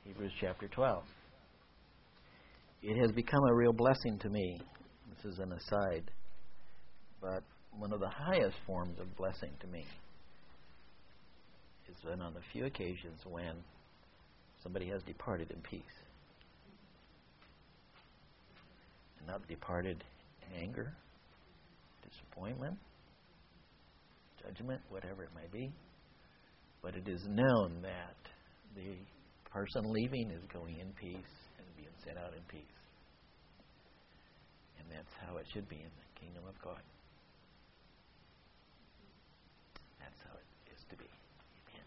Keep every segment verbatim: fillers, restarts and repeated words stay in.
Hebrews chapter twelve. It has become a real blessing to me. This is an aside. But one of the highest forms of blessing to me is when on the few occasions when somebody has departed in peace. And not departed in anger, disappointment, judgment, whatever it may be. But it is known that the person leaving is going in peace and being sent out in peace. And that's how it should be in the kingdom of God. That's how it is to be. Amen.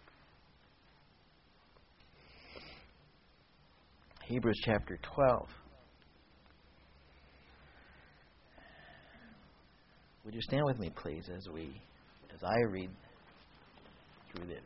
Hebrews chapter twelve. Would you stand with me, please, as we, as I read through this.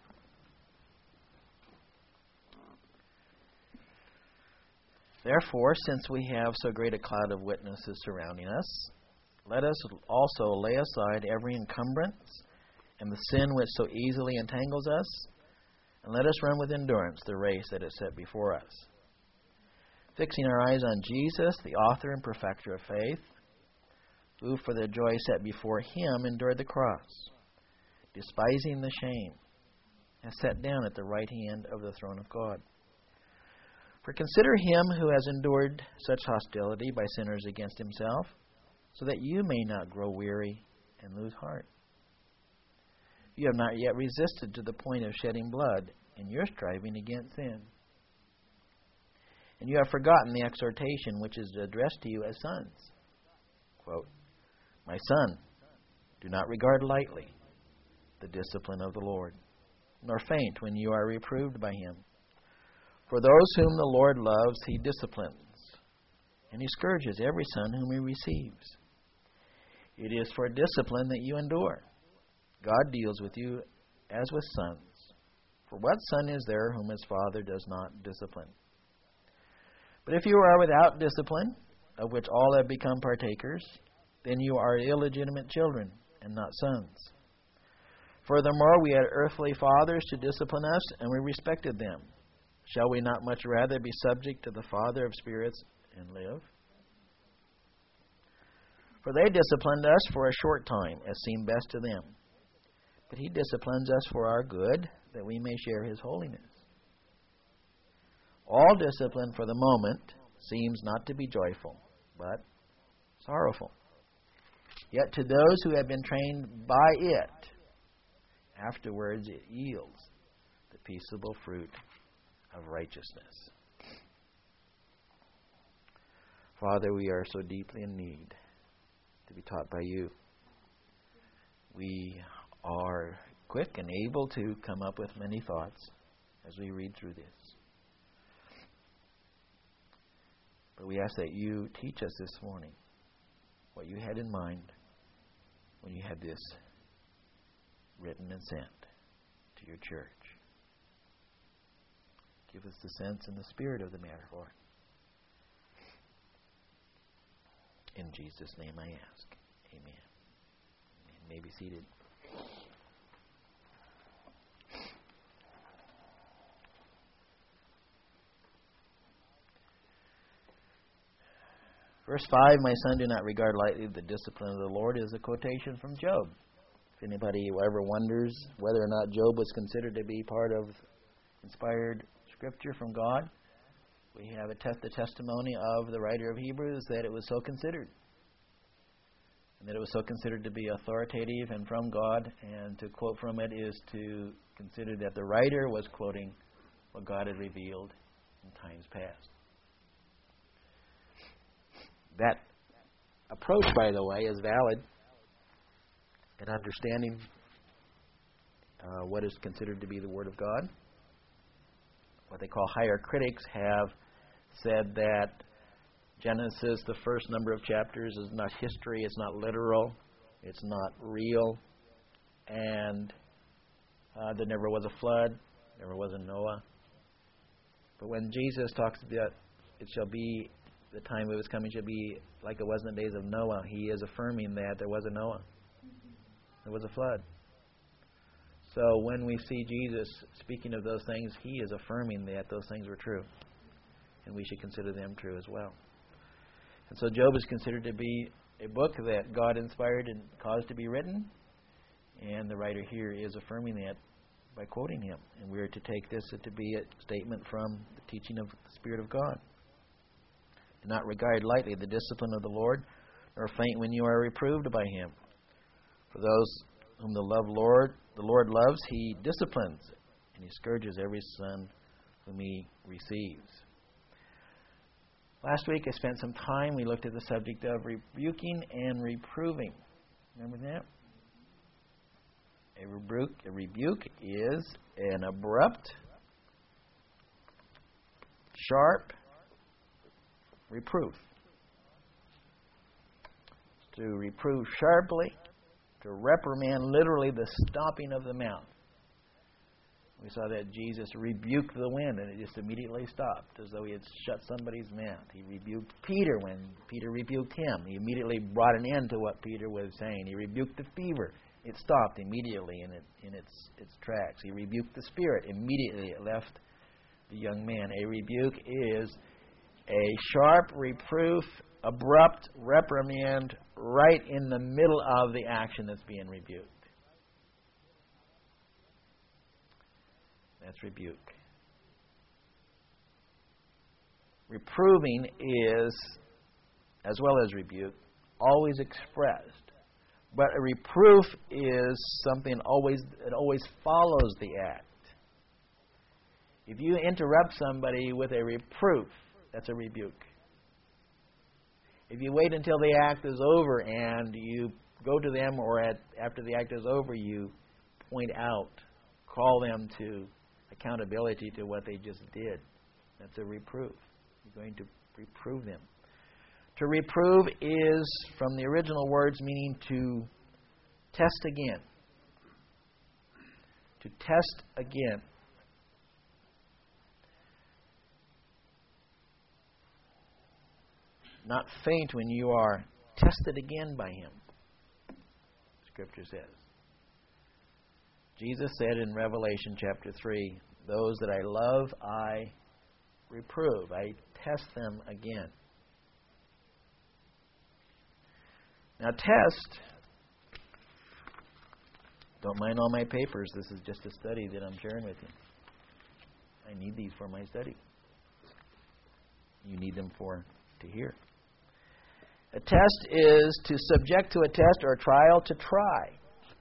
Therefore, since we have so great a cloud of witnesses surrounding us, let us also lay aside every encumbrance and the sin which so easily entangles us, and let us run with endurance the race that is set before us, fixing our eyes on Jesus, the author and perfecter of faith, who for the joy set before him endured the cross, despising the shame, and sat down at the right hand of the throne of God. For consider him who has endured such hostility by sinners against himself, so that you may not grow weary and lose heart. You have not yet resisted to the point of shedding blood in your striving against sin. And you have forgotten the exhortation which is addressed to you as sons. Quote, My son, do not regard lightly the discipline of the Lord, nor faint when you are reproved by him. For those whom the Lord loves, he disciplines, and he scourges every son whom he receives. It is for discipline that you endure. God deals with you as with sons. For what son is there whom his father does not discipline? But if you are without discipline, of which all have become partakers, then you are illegitimate children and not sons. Furthermore, we had earthly fathers to discipline us, and we respected them. Shall we not much rather be subject to the Father of spirits and live? For they disciplined us for a short time, as seemed best to them. But he disciplines us for our good, that we may share his holiness. All discipline for the moment seems not to be joyful, but sorrowful. Yet to those who have been trained by it, afterwards it yields the peaceable fruit of righteousness. Father, we are so deeply in need to be taught by you. We are quick and able to come up with many thoughts as we read through this. But we ask that you teach us this morning what you had in mind when you had this written and sent to your church. Give us the sense and the spirit of the matter, Lord. In Jesus' name I ask. Amen. You may be seated. Verse five, my son, do not regard lightly the discipline of the Lord, is a quotation from Job. If anybody ever wonders whether or not Job was considered to be part of inspired Scripture from God, we have a test, the testimony of the writer of Hebrews that it was so considered. And that it was so considered to be authoritative and from God. And to quote from it is to consider that the writer was quoting what God had revealed in times past. That approach, by the way, is valid in understanding uh, what is considered to be the Word of God. What they call higher critics have said that Genesis, the first number of chapters, is not history, it's not literal, it's not real, and uh, there never was a flood, never was a Noah. But when Jesus talks about it shall be, the time of his coming shall be like it was in the days of Noah, he is affirming that there was a Noah. There was a flood. So when we see Jesus speaking of those things, He is affirming that those things were true. And we should consider them true as well. And so Job is considered to be a book that God inspired and caused to be written. And the writer here is affirming that by quoting him. And we are to take this to be a statement from the teaching of the Spirit of God. Do not regard lightly the discipline of the Lord, nor faint when you are reproved by Him. For those whom the love Lord, the Lord loves, He disciplines, and He scourges every son whom He receives. Last week I spent some time, we looked at the subject of rebuking and reproving. Remember that? A rebuke, a rebuke is an abrupt, sharp reproof. To reprove sharply, to reprimand, literally the stopping of the mouth. We saw that Jesus rebuked the wind and it just immediately stopped, as though He had shut somebody's mouth. He rebuked Peter when Peter rebuked Him. He immediately brought an end to what Peter was saying. He rebuked the fever. It stopped immediately in, it, in its, its tracks. He rebuked the spirit. Immediately it left the young man. A rebuke is a sharp reproof, abrupt reprimand right in the middle of the action that's being rebuked. That's rebuke. Reproving is, as well as rebuke, always expressed. But a reproof is something always that always follows the act. If you interrupt somebody with a reproof, that's a rebuke. If you wait until the act is over and you go to them, or at, after the act is over, you point out, call them to accountability to what they just did, that's a reproof. You're going to reprove them. To reprove is from the original words meaning to test again. To test again. Not faint when you are tested again by Him, Scripture says. Jesus said in Revelation chapter three, those that I love, I reprove. I test them again. Now test, don't mind all my papers. This is just a study that I'm sharing with you. I need these for my study. You need them for to hear. A test is to subject to a test or a trial, to try.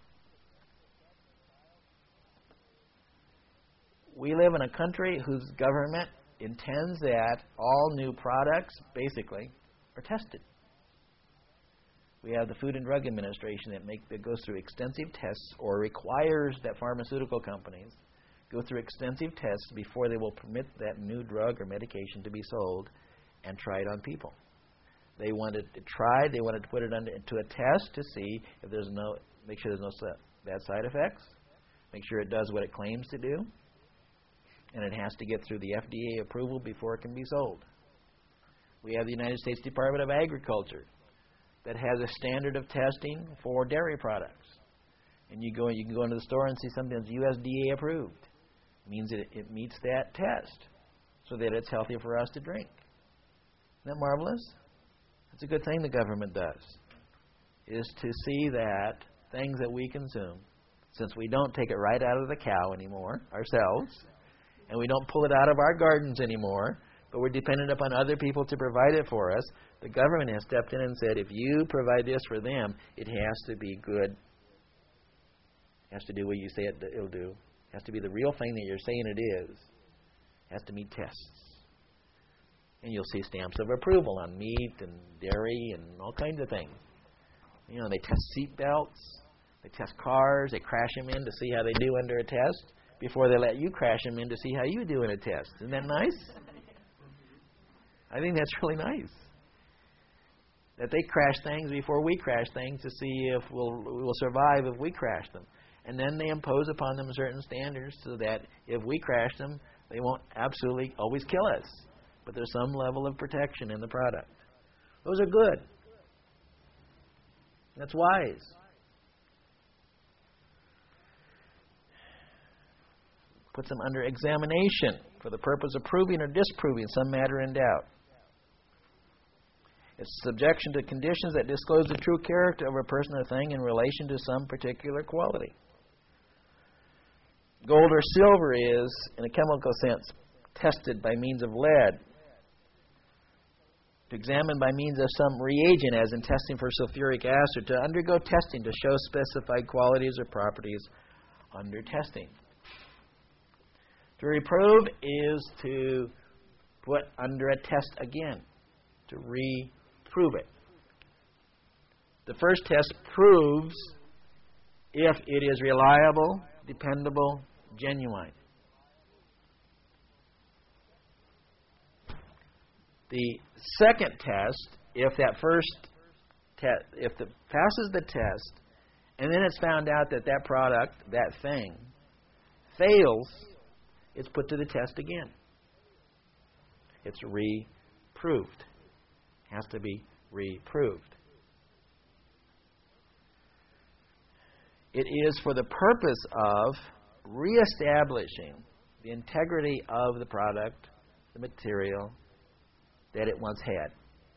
We live in a country whose government intends that all new products, basically, are tested. We have the Food and Drug Administration that, make, that goes through extensive tests or requires that pharmaceutical companies go through extensive tests before they will permit that new drug or medication to be sold and try it on people. They wanted to try, they wanted to put it under, into a test to see if there's no, make sure there's no bad side effects, make sure it does what it claims to do, and it has to get through the F D A approval before it can be sold. We have the United States Department of Agriculture that has a standard of testing for dairy products. And you go, you can go into the store and see something that's U S D A approved. It means that it, it meets that test so that it's healthy for us to drink. Isn't that marvelous? That's a good thing the government does, is to see that things that we consume, since we don't take it right out of the cow anymore ourselves, and we don't pull it out of our gardens anymore, but we're dependent upon other people to provide it for us, the government has stepped in and said, if you provide this for them, it has to be good. It has to do what you say it, it'll do. It has to be the real thing that you're saying it is. It has to meet tests. And you'll see stamps of approval on meat and dairy and all kinds of things. You know, they test seat belts. They test cars. They crash them in to see how they do under a test before they let you crash them in to see how you do in a test. Isn't that nice? I think that's really nice. That they crash things before we crash things to see if we'll, we'll survive if we crash them. And then they impose upon them certain standards so that if we crash them, they won't absolutely always kill us. But there's some level of protection in the product. Those are good. That's wise. puts them under examination for the purpose of proving or disproving some matter in doubt. It's subjection to conditions that disclose the true character of a person or thing in relation to some particular quality. Gold or silver is, in a chemical sense, tested by means of lead, to examine by means of some reagent, as in testing for sulfuric acid, to undergo testing to show specified qualities or properties under testing. To reprove is to put under a test again, to reprove it. The first test proves if it is reliable, dependable, genuine. The second test, if that first test, if it passes the test, and then it's found out that that product, that thing, fails, it's put to the test again. It's reproved. It has to be reproved. It is for the purpose of reestablishing the integrity of the product, the material that it once had.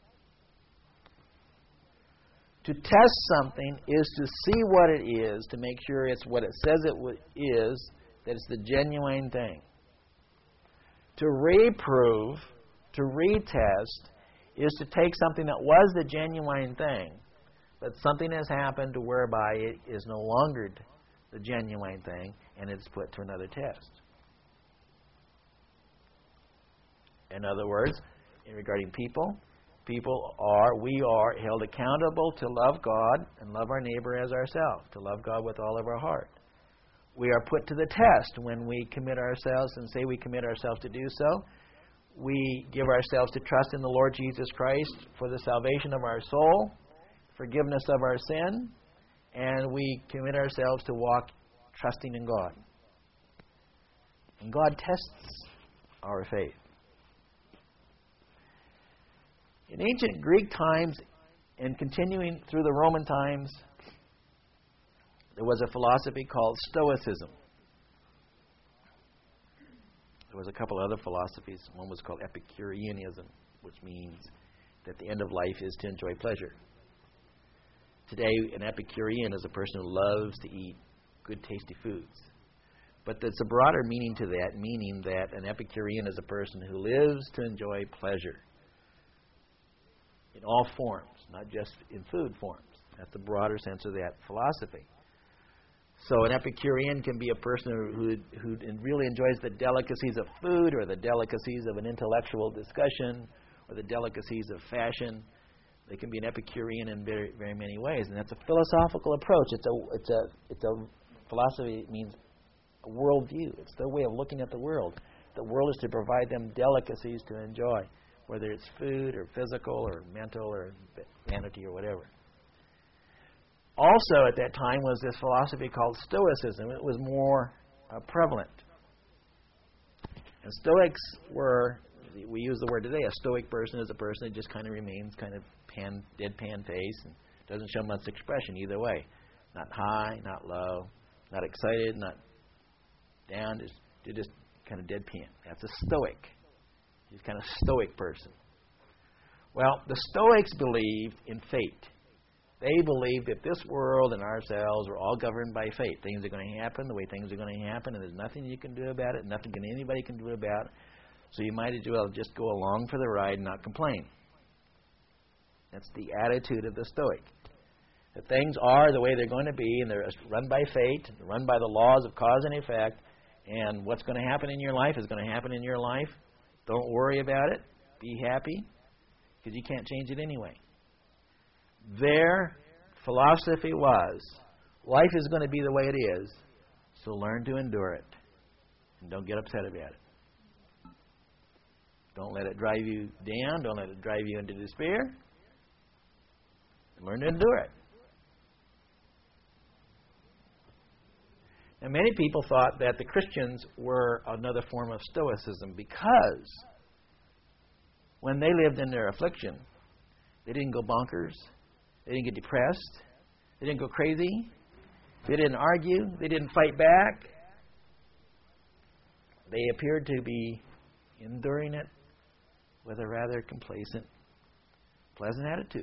To test something is to see what it is, to make sure it's what it says it w- is, that it's the genuine thing. To reprove, to retest, is to take something that was the genuine thing, but something has happened to whereby it is no longer the genuine thing, and it's put to another test. In other words, regarding people, people are, we are held accountable to love God and love our neighbor as ourselves, to love God with all of our heart. We are put to the test when we commit ourselves and say we commit ourselves to do so. We give ourselves to trust in the Lord Jesus Christ for the salvation of our soul, forgiveness of our sin, and we commit ourselves to walk trusting in God. And God tests our faith. In ancient Greek times and continuing through the Roman times, there was a philosophy called Stoicism. There was a couple other philosophies. One was called Epicureanism, which means that the end of life is to enjoy pleasure. Today, an Epicurean is a person who loves to eat good, tasty foods. But there's a broader meaning to that, meaning that an Epicurean is a person who lives to enjoy pleasure in all forms, not just in food forms. That's the broader sense of that philosophy. So an Epicurean can be a person who, who really enjoys the delicacies of food, or the delicacies of an intellectual discussion, or the delicacies of fashion. They can be an Epicurean in very, very many ways, and that's a philosophical approach. It's a, it's a, it's a philosophy. It means a worldview. It's their way of looking at the world. The world is to provide them delicacies to enjoy, whether it's food or physical or mental or vanity or whatever. Also at that time was this philosophy called Stoicism. It was more uh, prevalent. And Stoics were, we use the word today, a Stoic person is a person that just kind of remains kind of pan, deadpan face and doesn't show much expression either way. Not high, not low, not excited, not down, just, they're just kind of deadpan. That's a Stoic. He's kind of Stoic person. Well, the Stoics believed in fate. They believed that this world and ourselves are all governed by fate. Things are going to happen the way things are going to happen, and there's nothing you can do about it, nothing can anybody can do about it. So you might as well just go along for the ride and not complain. That's the attitude of the Stoic. That things are the way they're going to be, and they're run by fate, run by the laws of cause and effect, and what's going to happen in your life is going to happen in your life. Don't worry about it. Be happy, because you can't change it anyway. Their philosophy was, life is going to be the way it is, so learn to endure it. And don't get upset about it. Don't let it drive you down. Don't let it drive you into despair. Learn to endure it. And many people thought that the Christians were another form of Stoicism, because when they lived in their affliction, they didn't go bonkers. They didn't get depressed. They didn't go crazy. They didn't argue. They didn't fight back. They appeared to be enduring it with a rather complacent, pleasant attitude.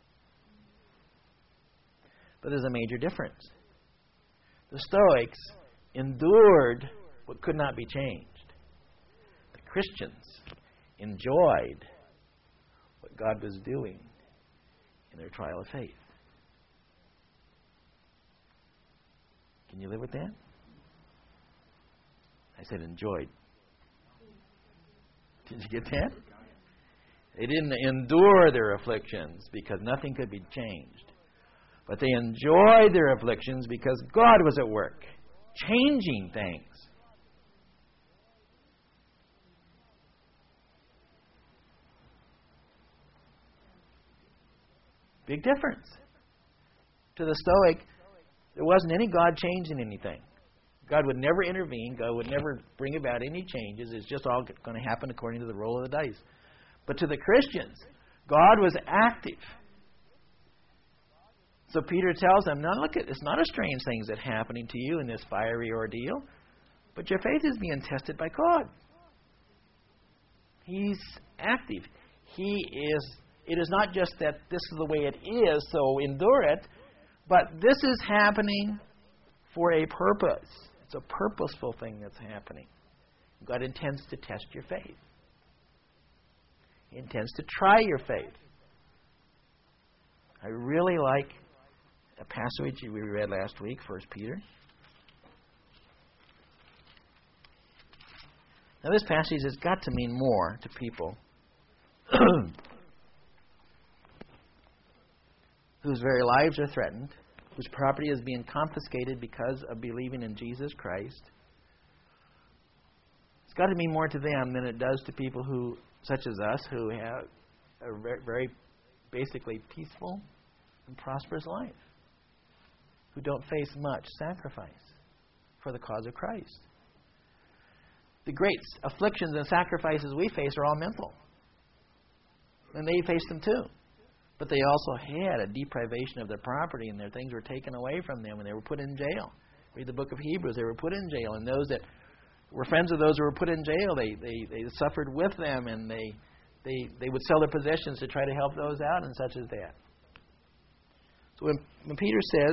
But there's a major difference. The Stoics endured what could not be changed. The Christians enjoyed what God was doing in their trial of faith. Can you live with that? I said enjoyed. Did you get that? They didn't endure their afflictions because nothing could be changed. But they enjoyed their afflictions because God was at work, changing things. Big difference. To the Stoic, there wasn't any God changing anything. God would never intervene. God would never bring about any changes. It's just all going to happen according to the roll of the dice. But to the Christians, God was active. So Peter tells them, now look, it's not a strange thing that's happening to you in this fiery ordeal, but your faith is being tested by God. He's active. He is, it is not just that this is the way it is, so endure it, but this is happening for a purpose. It's a purposeful thing that's happening. God intends to test your faith. He intends to try your faith. I really like a passage we read last week, First Peter. Now this passage has got to mean more to people whose very lives are threatened, whose property is being confiscated because of believing in Jesus Christ. It's got to mean more to them than it does to people who, such as us, who have a very, very basically peaceful and prosperous life, who don't face much sacrifice for the cause of Christ. The great afflictions and sacrifices we face are all mental. And they face them too. But they also had a deprivation of their property, and their things were taken away from them, and they were put in jail. Read the book of Hebrews. They were put in jail, and those that were friends of those who were put in jail, they, they, they suffered with them, and they, they, they would sell their possessions to try to help those out, and such as that. So when, when Peter says,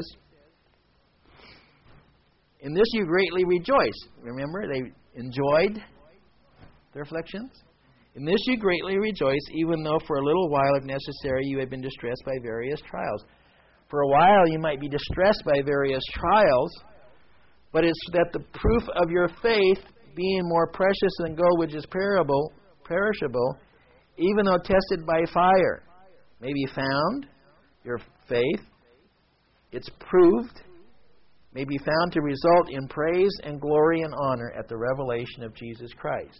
in this you greatly rejoice. Remember, they enjoyed their afflictions. In this you greatly rejoice, even though for a little while, if necessary, you have been distressed by various trials. For a while you might be distressed by various trials, but it's that the proof of your faith, being more precious than gold which is perishable, perishable, even though tested by fire, may be found, your faith, it's proved, may be found to result in praise and glory and honor at the revelation of Jesus Christ.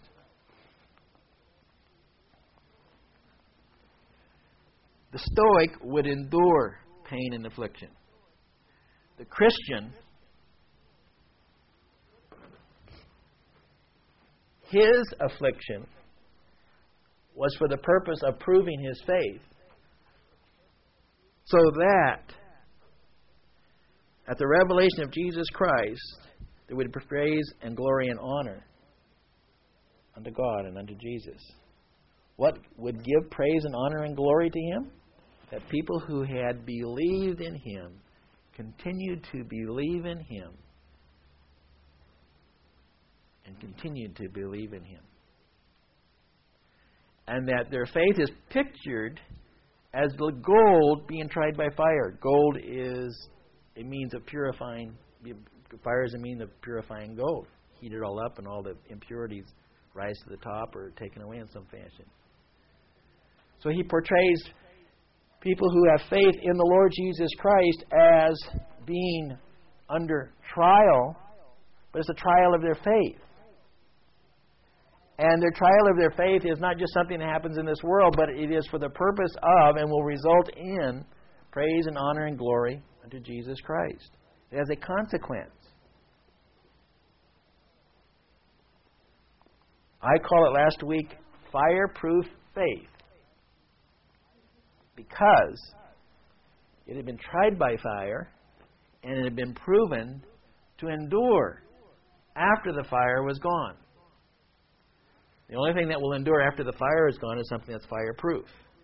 The Stoic would endure pain and affliction. The Christian, his affliction was for the purpose of proving his faith, so that at the revelation of Jesus Christ, there would be praise and glory and honor unto God and unto Jesus. What would give praise and honor and glory to him? That people who had believed in him continued to believe in him and continued to believe in him. And that their faith is pictured as the gold being tried by fire. Gold is a means of purifying. Fire is a means of purifying gold. Heat it all up and all the impurities rise to the top or are taken away in some fashion. So he portrays people who have faith in the Lord Jesus Christ as being under trial, but it's a trial of their faith. And their trial of their faith is not just something that happens in this world, but it is for the purpose of and will result in praise and honor and glory unto Jesus Christ. It has a consequence. I call it last week fireproof faith, because it had been tried by fire and it had been proven to endure after the fire was gone. The only thing that will endure after the fire is gone is something that's fireproof.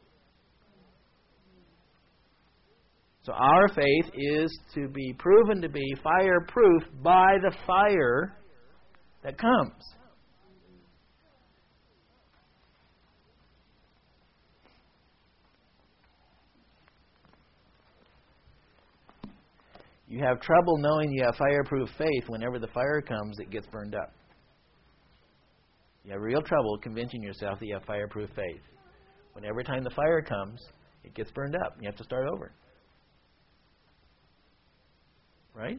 So our faith is to be proven to be fireproof by the fire that comes. You have trouble knowing you have fireproof faith. Whenever the fire comes, it gets burned up. You have real trouble convincing yourself that you have fireproof faith. When every time the fire comes, it gets burned up. You have to start over. Right?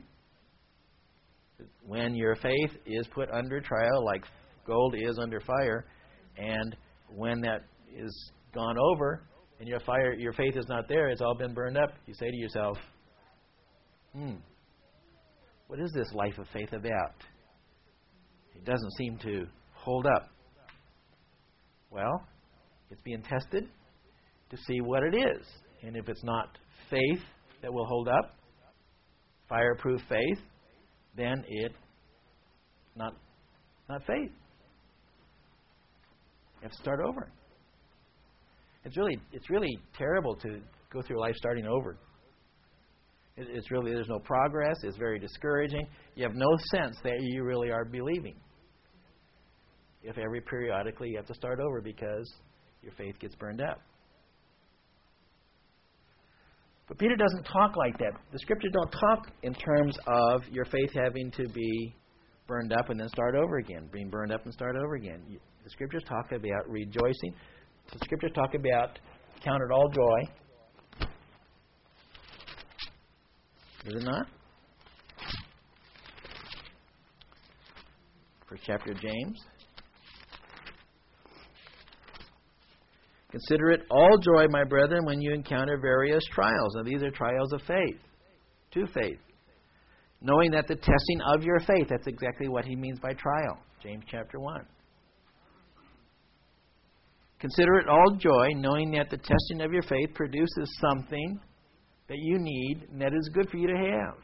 When your faith is put under trial, like gold is under fire, and when that is gone over, and your fire, your faith is not there, it's all been burned up, you say to yourself, Hmm. What is this life of faith about? It doesn't seem to hold up. Well, it's being tested to see what it is. And if it's not faith that will hold up, fireproof faith, then it's not not faith. You have to start over. It's really it's really terrible to go through life starting over. It's really, there's no progress. It's very discouraging. You have no sense that you really are believing. If every periodically you have to start over because your faith gets burned up. But Peter doesn't talk like that. The Scriptures don't talk in terms of your faith having to be burned up and then start over again, being burned up and start over again. The Scriptures talk about rejoicing. The Scriptures talk about count it all joy. Is it not? First chapter of James. Consider it all joy, my brethren, when you encounter various trials. Now, these are trials of faith, to faith. Knowing that the testing of your faith, that's exactly what he means by trial. James chapter one. Consider it all joy, knowing that the testing of your faith produces something that you need and that is good for you to have.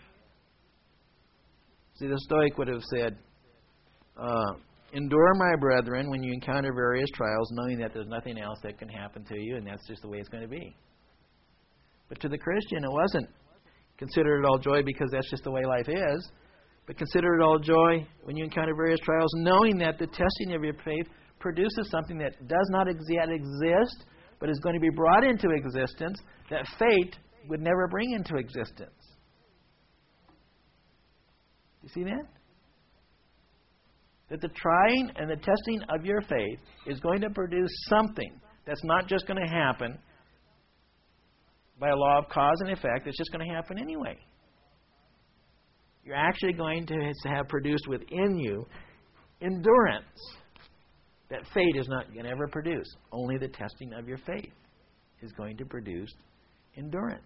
See, the Stoic would have said, uh, endure, my brethren, when you encounter various trials, knowing that there's nothing else that can happen to you, and that's just the way it's going to be. But to the Christian, it wasn't consider it all joy because that's just the way life is, but consider it all joy when you encounter various trials, knowing that the testing of your faith produces something that does not yet exist, but is going to be brought into existence, that fate would never bring into existence. You see that? That the trying and the testing of your faith is going to produce something that's not just going to happen by a law of cause and effect. It's just going to happen anyway. You're actually going to have produced within you endurance that fate is not going to ever produce. Only the testing of your faith is going to produce endurance.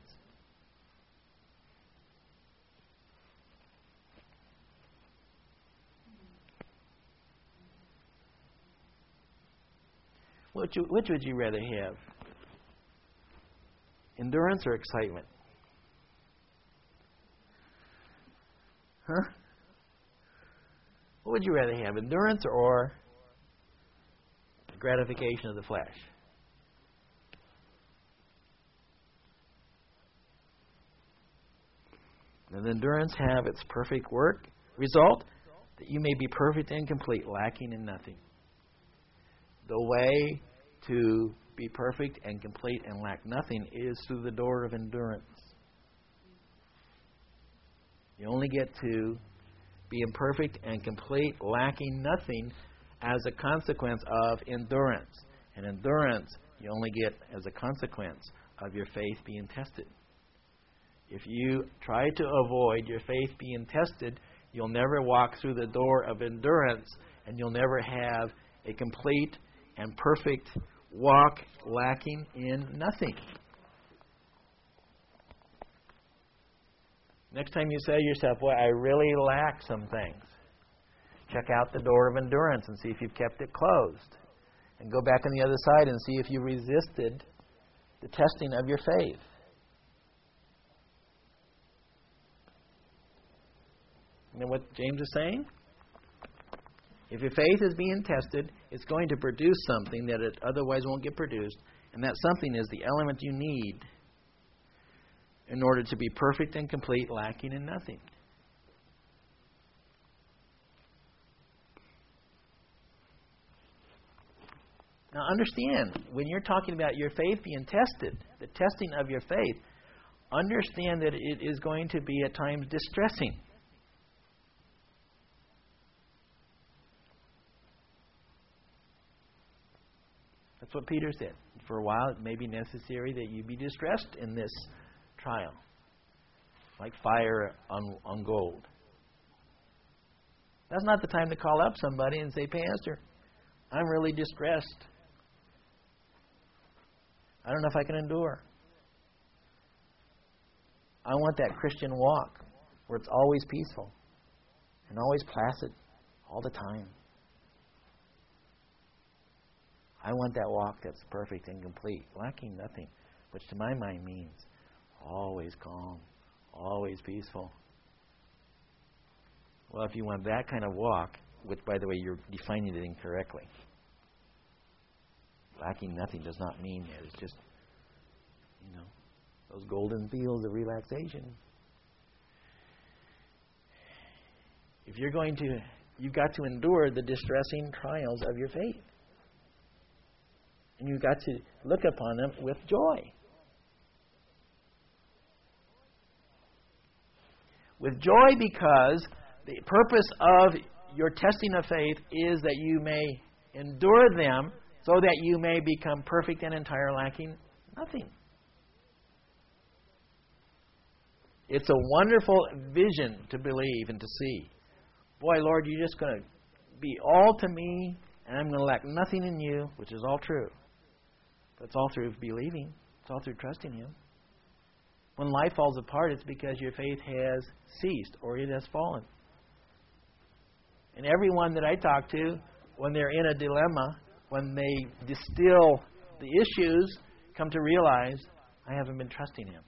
Which, which would you rather have? Endurance or excitement? Huh? What would you rather have? Endurance or gratification of the flesh? Does endurance have its perfect work result? That you may be perfect and complete, lacking in nothing. The way to be perfect and complete and lack nothing is through the door of endurance. You only get to be imperfect and complete, lacking nothing, as a consequence of endurance. And endurance you only get as a consequence of your faith being tested. If you try to avoid your faith being tested, you'll never walk through the door of endurance, and you'll never have a complete and perfect walk lacking in nothing. Next time you say to yourself, well, I really lack some things, check out the door of endurance and see if you've kept it closed. And go back on the other side and see if you resisted the testing of your faith. You know what James is saying? If your faith is being tested, it's going to produce something that it otherwise won't get produced. And that something is the element you need in order to be perfect and complete, lacking in nothing. Now understand, when you're talking about your faith being tested, the testing of your faith, understand that it is going to be at times distressing. That's what Peter said. For a while, it may be necessary that you be distressed in this trial, like fire on, on gold. That's not the time to call up somebody and say, Pastor, I'm really distressed. I don't know if I can endure. I want that Christian walk where it's always peaceful and always placid all the time. I want that walk that's perfect and complete, lacking nothing, which to my mind means always calm, always peaceful. Well, if you want that kind of walk, which, by the way, you're defining it incorrectly. Lacking nothing does not mean that. It's just, you know, those golden fields of relaxation. If you're going to, you've got to endure the distressing trials of your faith. And you've got to look upon them with joy. With joy, because the purpose of your testing of faith is that you may endure them so that you may become perfect and entire, lacking nothing. It's a wonderful vision to believe and to see. Boy, Lord, you're just going to be all to me, and I'm going to lack nothing in you, which is all true. But it's all through believing. It's all through trusting Him. When life falls apart, it's because your faith has ceased or it has fallen. And everyone that I talk to, when they're in a dilemma, when they distill the issues, come to realize, I haven't been trusting Him.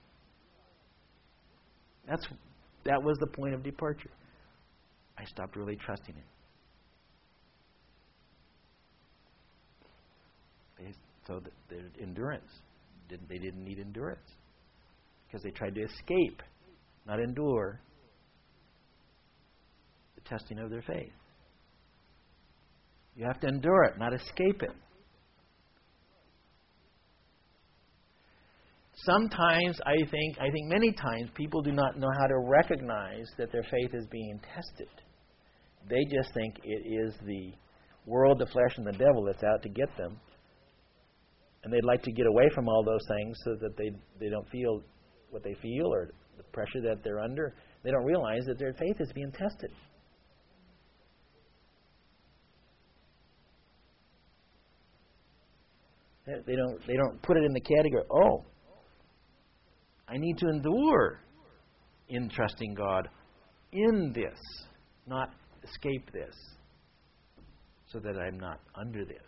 That's that was the point of departure. I stopped really trusting Him. They, so the, the endurance, didn't, they didn't need endurance because they tried to escape, not endure, the testing of their faith. You have to endure it, not escape it. Sometimes, I think, I think many times, people do not know how to recognize that their faith is being tested. They just think it is the world, the flesh, and the devil that's out to get them. And they'd like to get away from all those things so that they, they don't feel what they feel or the pressure that they're under. They don't realize that their faith is being tested. They don't, they don't put it in the category, oh, I need to endure in trusting God in this, not escape this, so that I'm not under this.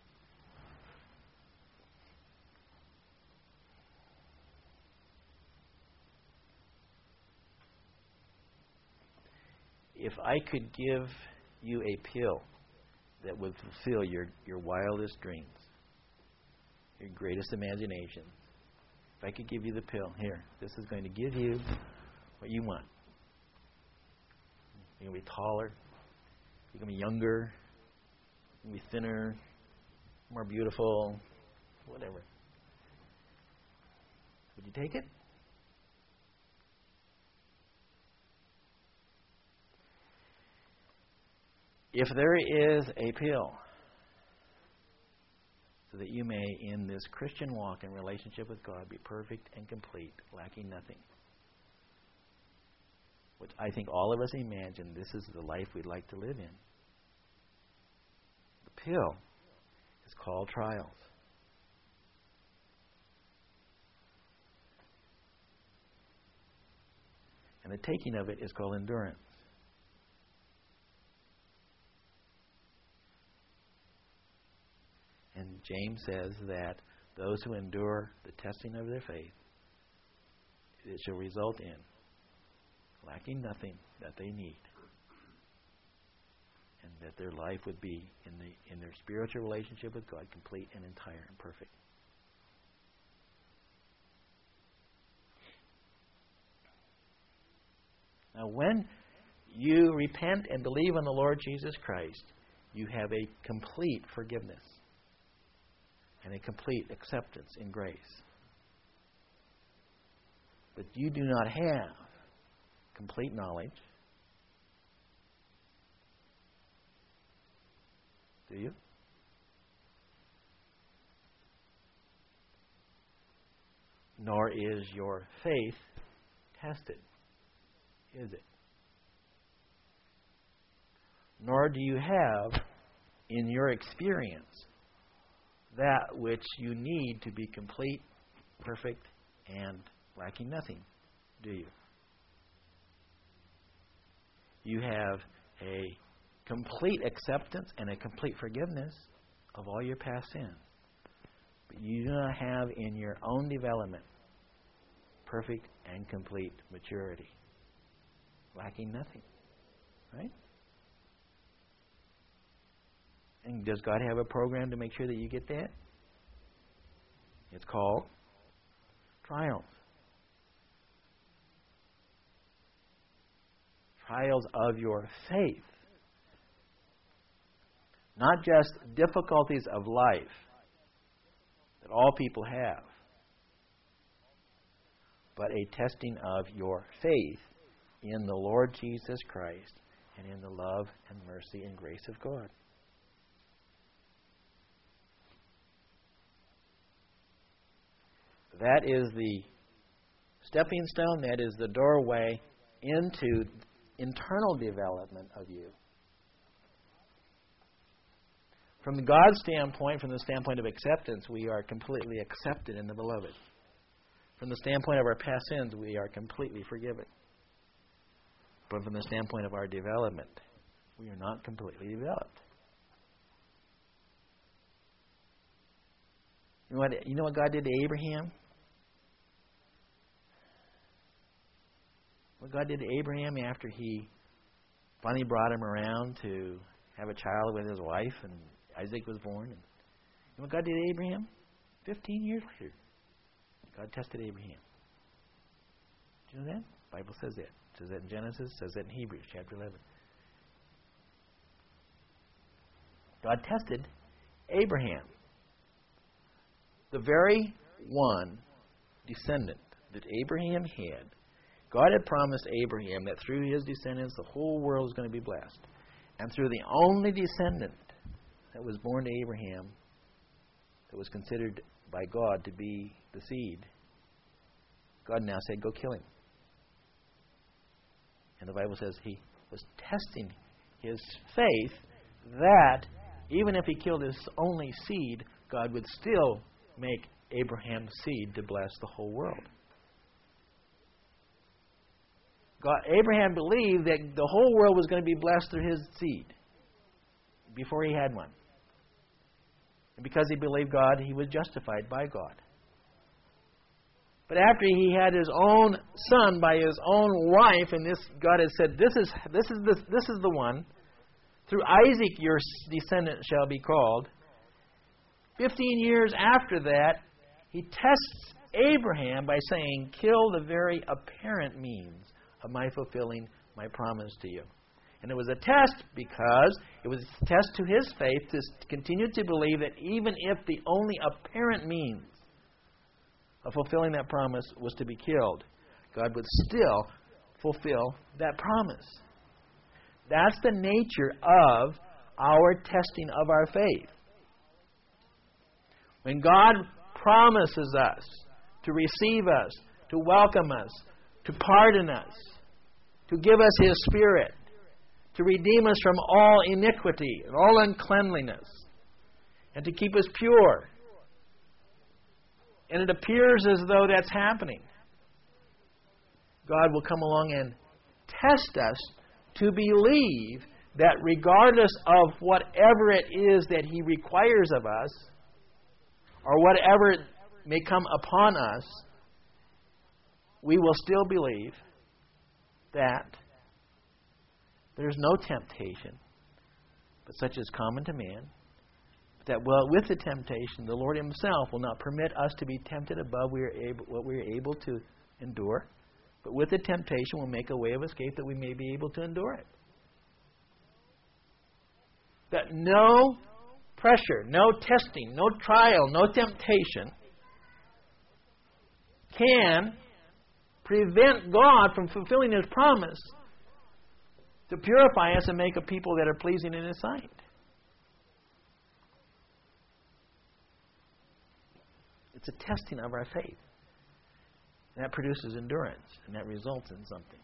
If I could give you a pill that would fulfill your, your wildest dreams, your greatest imagination, if I could give you the pill, here, this is going to give you what you want. You're going to be taller, you're going to be younger, you're going to be thinner, more beautiful, whatever. Would you take it? If there is a pill so that you may, in this Christian walk and relationship with God, be perfect and complete, lacking nothing, which I think all of us imagine this is the life we'd like to live in. The pill is called trials. And the taking of it is called endurance. And James says that those who endure the testing of their faith, it shall result in lacking nothing that they need. and that their life would be in the in their spiritual relationship with God complete and entire and perfect. Now, when you repent and believe on the Lord Jesus Christ, you have a complete forgiveness and a complete acceptance in grace. But you do not have complete knowledge. Do you? Nor is your faith tested, is it? Nor do you have in your experience that which you need to be complete, perfect, and lacking nothing, do you? You have a complete acceptance and a complete forgiveness of all your past sins. But you do not have in your own development perfect and complete maturity, lacking nothing. Right? And does God have a program to make sure that you get that? It's called trials. Trials of your faith. Not just difficulties of life that all people have, but a testing of your faith in the Lord Jesus Christ and in the love and mercy and grace of God. That is the stepping stone, that is the doorway into internal development of you. From God's standpoint, from the standpoint of acceptance, we are completely accepted in the Beloved. From the standpoint of our past sins, we are completely forgiven. But from the standpoint of our development, we are not completely developed. You know what, you know what God did to Abraham? What God did to Abraham after he finally brought him around to have a child with his wife, and Isaac was born. And you know what God did to Abraham? Fifteen years later, God tested Abraham. Do you know that? The Bible says that. It says that in Genesis. It says that in Hebrews chapter eleven. God tested Abraham. The very one descendant that Abraham had. God had promised Abraham that through his descendants the whole world was going to be blessed. And through the only descendant that was born to Abraham that was considered by God to be the seed, God now said, go kill him. And the Bible says he was testing his faith that even if he killed his only seed, God would still make Abraham's seed to bless the whole world. God, Abraham believed that the whole world was going to be blessed through his seed before he had one. And because he believed God, he was justified by God. But after he had his own son by his own wife, and this God had said, "This is this is the this is the one. Through Isaac your descendant shall be called." Fifteen years after that, he tests Abraham by saying, "Kill the very apparent means of my fulfilling my promise to you." And it was a test because it was a test to his faith to continue to believe that even if the only apparent means of fulfilling that promise was to be killed, God would still fulfill that promise. That's the nature of our testing of our faith. When God promises us to receive us, to welcome us, to pardon us, to give us His Spirit, to redeem us from all iniquity and all uncleanliness, and to keep us pure. And it appears as though that's happening. God will come along and test us to believe that regardless of whatever it is that He requires of us, or whatever may come upon us, we will still believe that there's no temptation but such is common to man, that well, with the temptation, the Lord himself will not permit us to be tempted above we are able, what we are able to endure, but with the temptation will make a way of escape that we may be able to endure it. That no pressure, no testing, no trial, no temptation can prevent God from fulfilling his promise to purify us and make a people that are pleasing in his sight. It's a testing of our faith. And that produces endurance, and that results in something.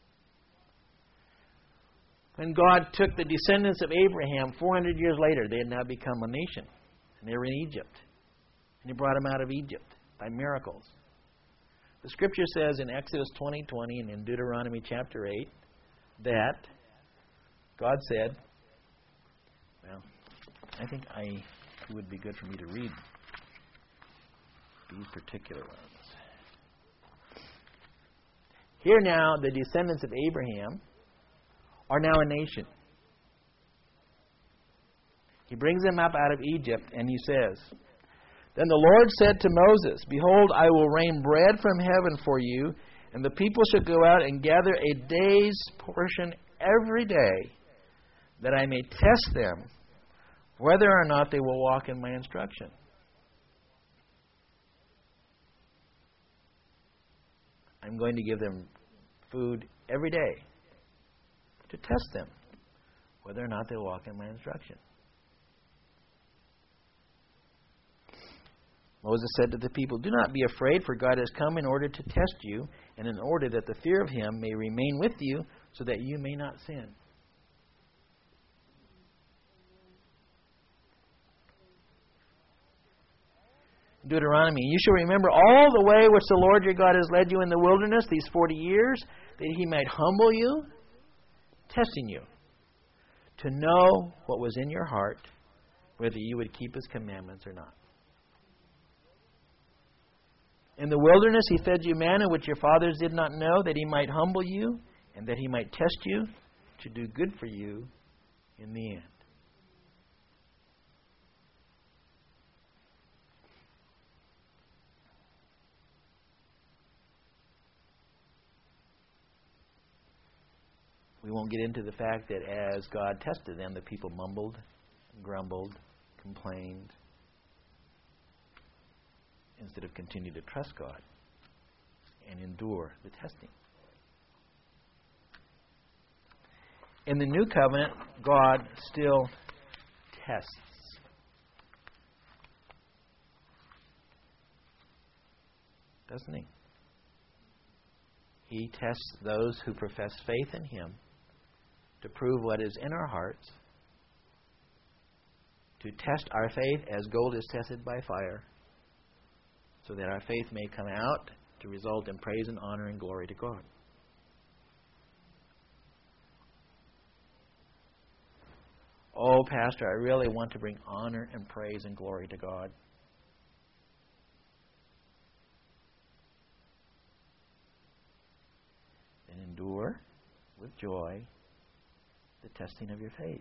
When God took the descendants of Abraham four hundred years later, they had now become a nation, and they were in Egypt. And he brought them out of Egypt by miracles. The Scripture says in Exodus twenty twenty and in Deuteronomy chapter eight that God said, well, I think I it would be good for me to read these particular ones. Here now, the descendants of Abraham are now a nation. He brings them up out of Egypt, and he says, Then the Lord said to Moses, Behold, I will rain bread from heaven for you, and the people shall go out and gather a day's portion every day, that I may test them whether or not they will walk in my instruction. I'm going to give them food every day to test them whether or not they walk in my instruction. Moses said to the people, Do not be afraid, for God has come in order to test you, and in order that the fear of him may remain with you, so that you may not sin. Deuteronomy, You shall remember all the way which the Lord your God has led you in the wilderness these forty years, that he might humble you, testing you, to know what was in your heart, whether you would keep his commandments or not. In the wilderness he fed you manna which your fathers did not know, that he might humble you, and that he might test you, to do good for you in the end. We won't get into the fact that as God tested them, the people mumbled, grumbled, complained, instead of continue to trust God and endure the testing. In the new covenant, God still tests. Doesn't he? He tests those who profess faith in him to prove what is in our hearts, to test our faith as gold is tested by fire, so that our faith may come out to result in praise and honor and glory to God. Oh, Pastor, I really want to bring honor and praise and glory to God. Then endure with joy the testing of your faith.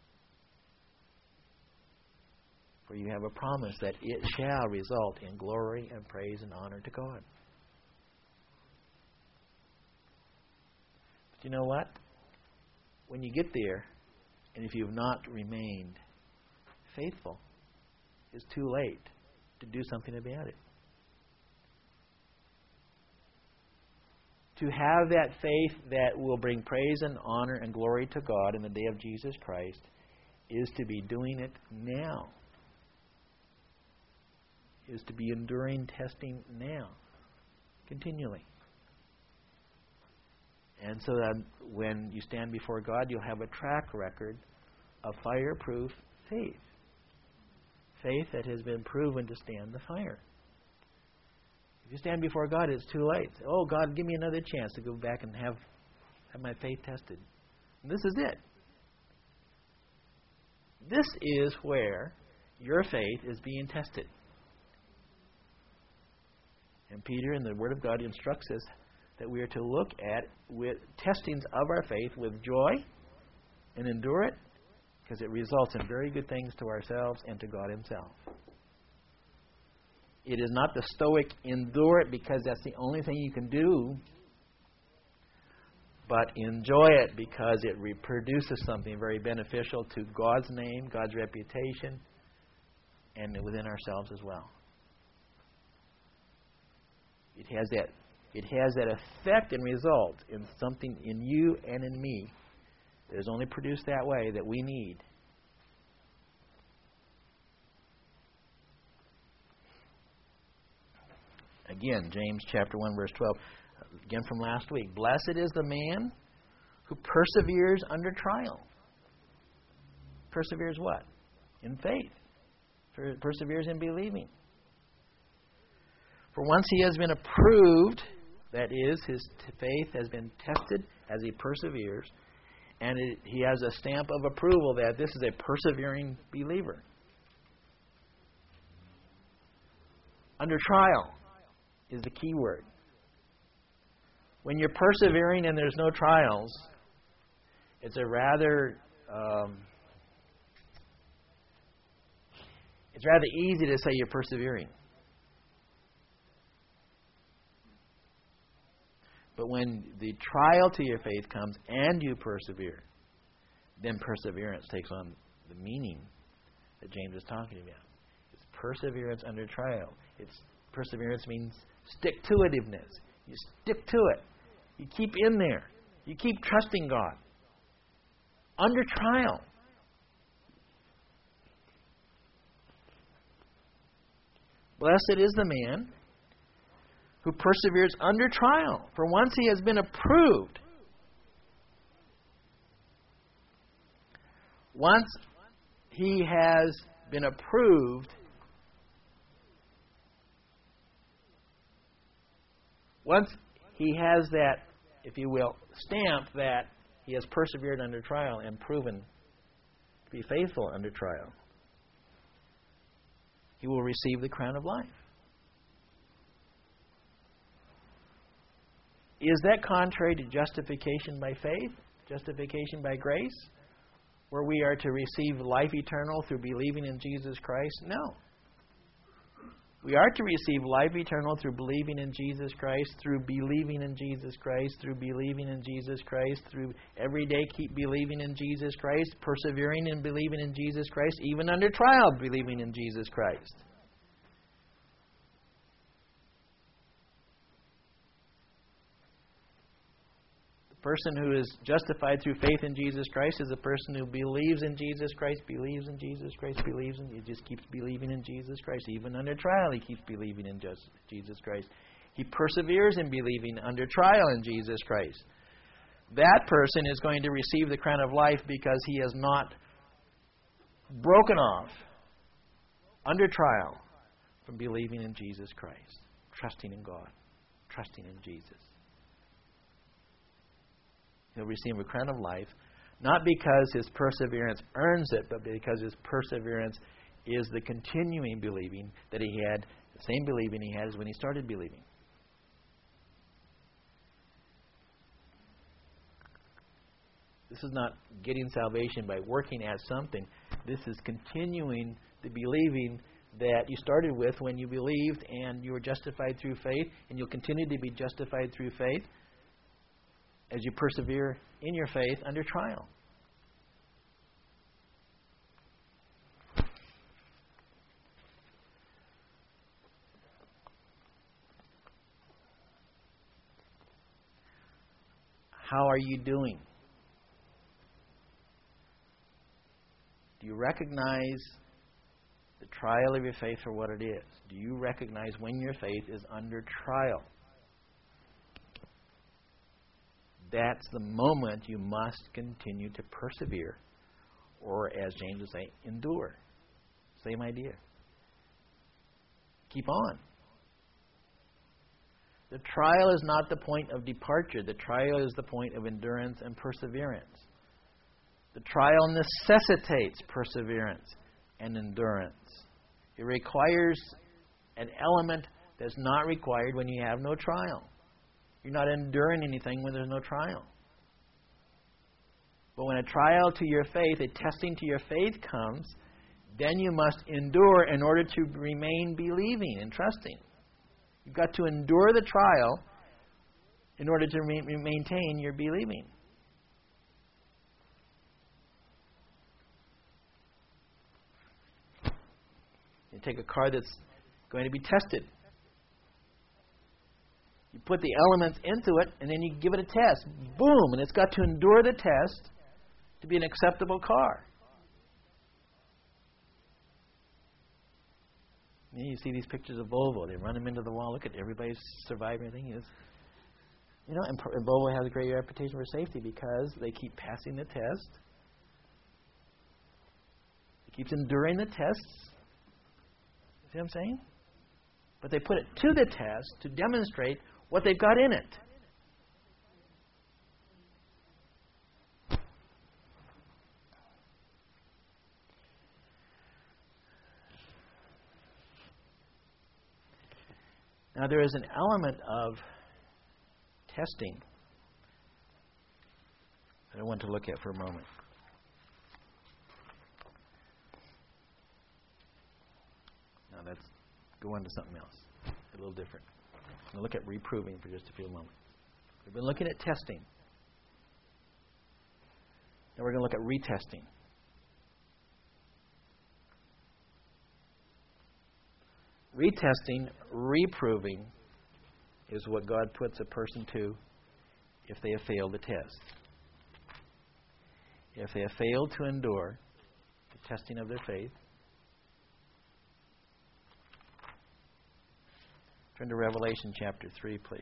For you have a promise that it shall result in glory and praise and honor to God. But you know what? When you get there, and if you have not remained faithful, it's too late to do something about it. To have that faith that will bring praise and honor and glory to God in the day of Jesus Christ is to be doing it now. Is to be enduring testing now, continually. And so that when you stand before God, you'll have a track record of fireproof faith. Faith that has been proven to stand the fire. If you stand before God, it's too late. Oh, God, give me another chance to go back and have, have my faith tested. And this is it. This is where your faith is being tested. And Peter in the Word of God instructs us that we are to look at with testings of our faith with joy and endure it because it results in very good things to ourselves and to God Himself. It is not the stoic endure it because that's the only thing you can do, but enjoy it because it reproduces something very beneficial to God's name, God's reputation, and within ourselves as well. It has that it has that effect and result in something in you and in me that is only produced that way that we need. Again, James chapter one, verse twelve, again from last week. Blessed is the man who perseveres under trial. Perseveres what? In faith. Perseveres in believing. For once he has been approved, that is, his t- faith has been tested as he perseveres, and it, he has a stamp of approval that this is a persevering believer. Under trial is the key word. When you're persevering and there's no trials, it's a rather um, it's rather easy to say you're persevering. But when the trial to your faith comes and you persevere, then perseverance takes on the meaning that James is talking about. It's perseverance under trial. It's perseverance means stick-to-itiveness. You stick to it. You keep in there. You keep trusting God. Under trial. Blessed is the man who perseveres under trial. For once he has been approved. Once he has been approved, once he has that, if you will, stamp that he has persevered under trial and proven to be faithful under trial, he will receive the crown of life. Is that contrary to justification by faith, justification by grace, where we are to receive life eternal through believing in Jesus Christ? No. We are to receive life eternal through believing in Jesus Christ, through believing in Jesus Christ, through believing in Jesus Christ, through every day keep believing in Jesus Christ, persevering in believing in Jesus Christ, even under trial believing in Jesus Christ. The person who is justified through faith in Jesus Christ is a person who believes in Jesus Christ, believes in Jesus Christ, believes in, he just keeps believing in Jesus Christ. Even under trial, he keeps believing in just Jesus Christ. He perseveres in believing under trial in Jesus Christ. That person is going to receive the crown of life because he has not broken off under trial from believing in Jesus Christ, trusting in God, trusting in Jesus. He'll receive a crown of life, not because his perseverance earns it, but because his perseverance is the continuing believing that he had, the same believing he had as when he started believing. This is not getting salvation by working at something. This is continuing the believing that you started with when you believed and you were justified through faith, and you'll continue to be justified through faith as you persevere in your faith under trial. How are you doing? Do you recognize the trial of your faith for what it is? Do you recognize when your faith is under trial? That's the moment you must continue to persevere, or as James would say, endure. Same idea. Keep on. The trial is not the point of departure. The trial is the point of endurance and perseverance. The trial necessitates perseverance and endurance. It requires an element that's not required when you have no trial. You're not enduring anything when there's no trial. But when a trial to your faith, a testing to your faith comes, then you must endure in order to remain believing and trusting. You've got to endure the trial in order to re- maintain your believing. You take a car that's going to be tested. You put the elements into it, and then you give it a test. Boom! And it's got to endure the test to be an acceptable car. You see these pictures of Volvo. They run them into the wall. Look at everybody's surviving. Everything is, you know, and, and Volvo has a great reputation for safety because they keep passing the test. It keeps enduring the tests. See what I'm saying? But they put it to the test to demonstrate what they've got in it. Now, there is an element of testing that I want to look at for a moment. Now, let's go on to something else, a little different. I'm going to look at reproving for just a few moments. We've been looking at testing. Now, we're going to look at retesting. Retesting, reproving, is what God puts a person to if they have failed the test. If they have failed to endure the testing of their faith. Turn to Revelation chapter three, please.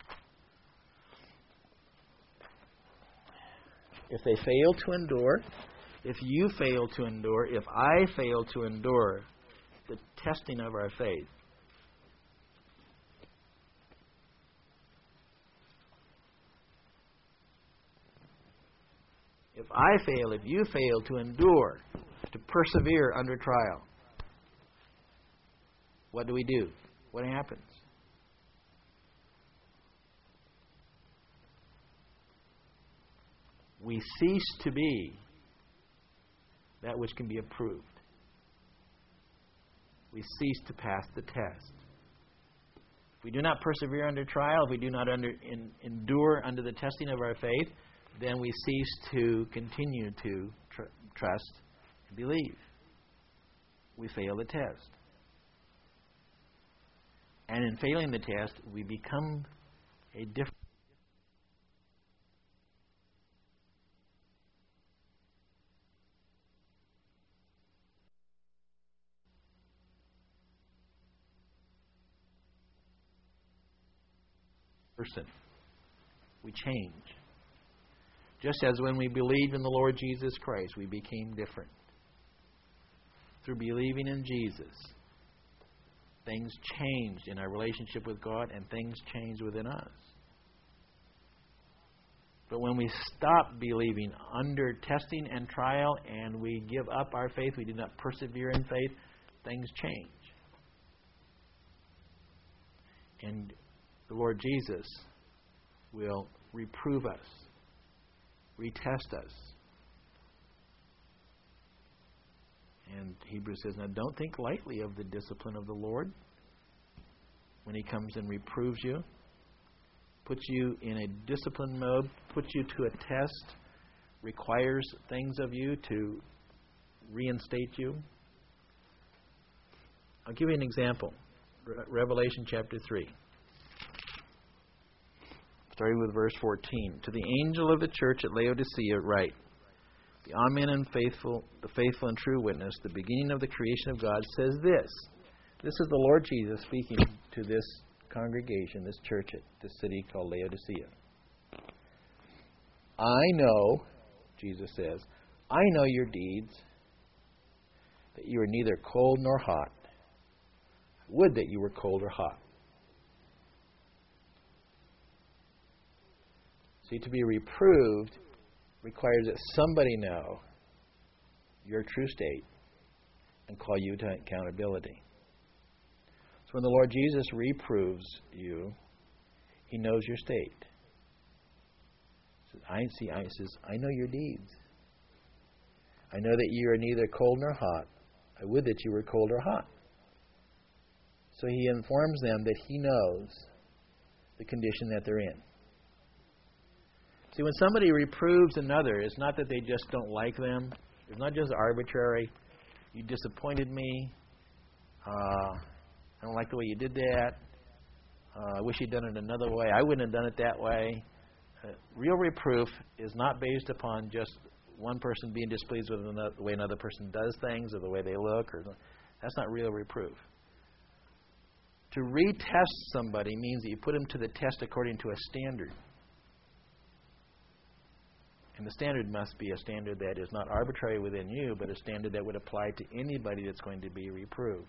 If they fail to endure, if you fail to endure, if I fail to endure the testing of our faith, if I fail, if you fail to endure, to persevere under trial, what do we do? What happens? We cease to be that which can be approved. We cease to pass the test. If we do not persevere under trial, if we do not under, in, endure under the testing of our faith, then we cease to continue to tr- trust and believe. We fail the test. And in failing the test, we become a different person. We change. Just as when we believed in the Lord Jesus Christ, we became different. Through believing in Jesus, things changed in our relationship with God and things changed within us. But when we stop believing under testing and trial and we give up our faith, we do not persevere in faith, things change. And the Lord Jesus will reprove us, retest us. And Hebrews says, now don't think lightly of the discipline of the Lord when He comes and reproves you, puts you in a discipline mode, puts you to a test, requires things of you to reinstate you. I'll give you an example. Re- Revelation chapter three. Starting with verse fourteen. To the angel of the church at Laodicea write, the Amen and faithful, the faithful and true witness, the beginning of the creation of God, says this. This is the Lord Jesus speaking to this congregation, this church at this city called Laodicea. I know, Jesus says, I know your deeds, that you are neither cold nor hot. Would that you were cold or hot. See, to be reproved requires that somebody know your true state and call you to accountability. So when the Lord Jesus reproves you, He knows your state. He says, I see, I says, I know your deeds. I know that you are neither cold nor hot. I would that you were cold or hot. So he informs them that he knows the condition that they're in. See, when somebody reproves another, it's not that they just don't like them. It's not just arbitrary. You disappointed me. Uh, I don't like the way you did that. Uh, I wish you'd done it another way. I wouldn't have done it that way. Uh, real reproof is not based upon just one person being displeased with another, the way another person does things or the way they look. Or that's not real reproof. To retest somebody means that you put them to the test according to a standard. And the standard must be a standard that is not arbitrary within you, but a standard that would apply to anybody that's going to be reproved.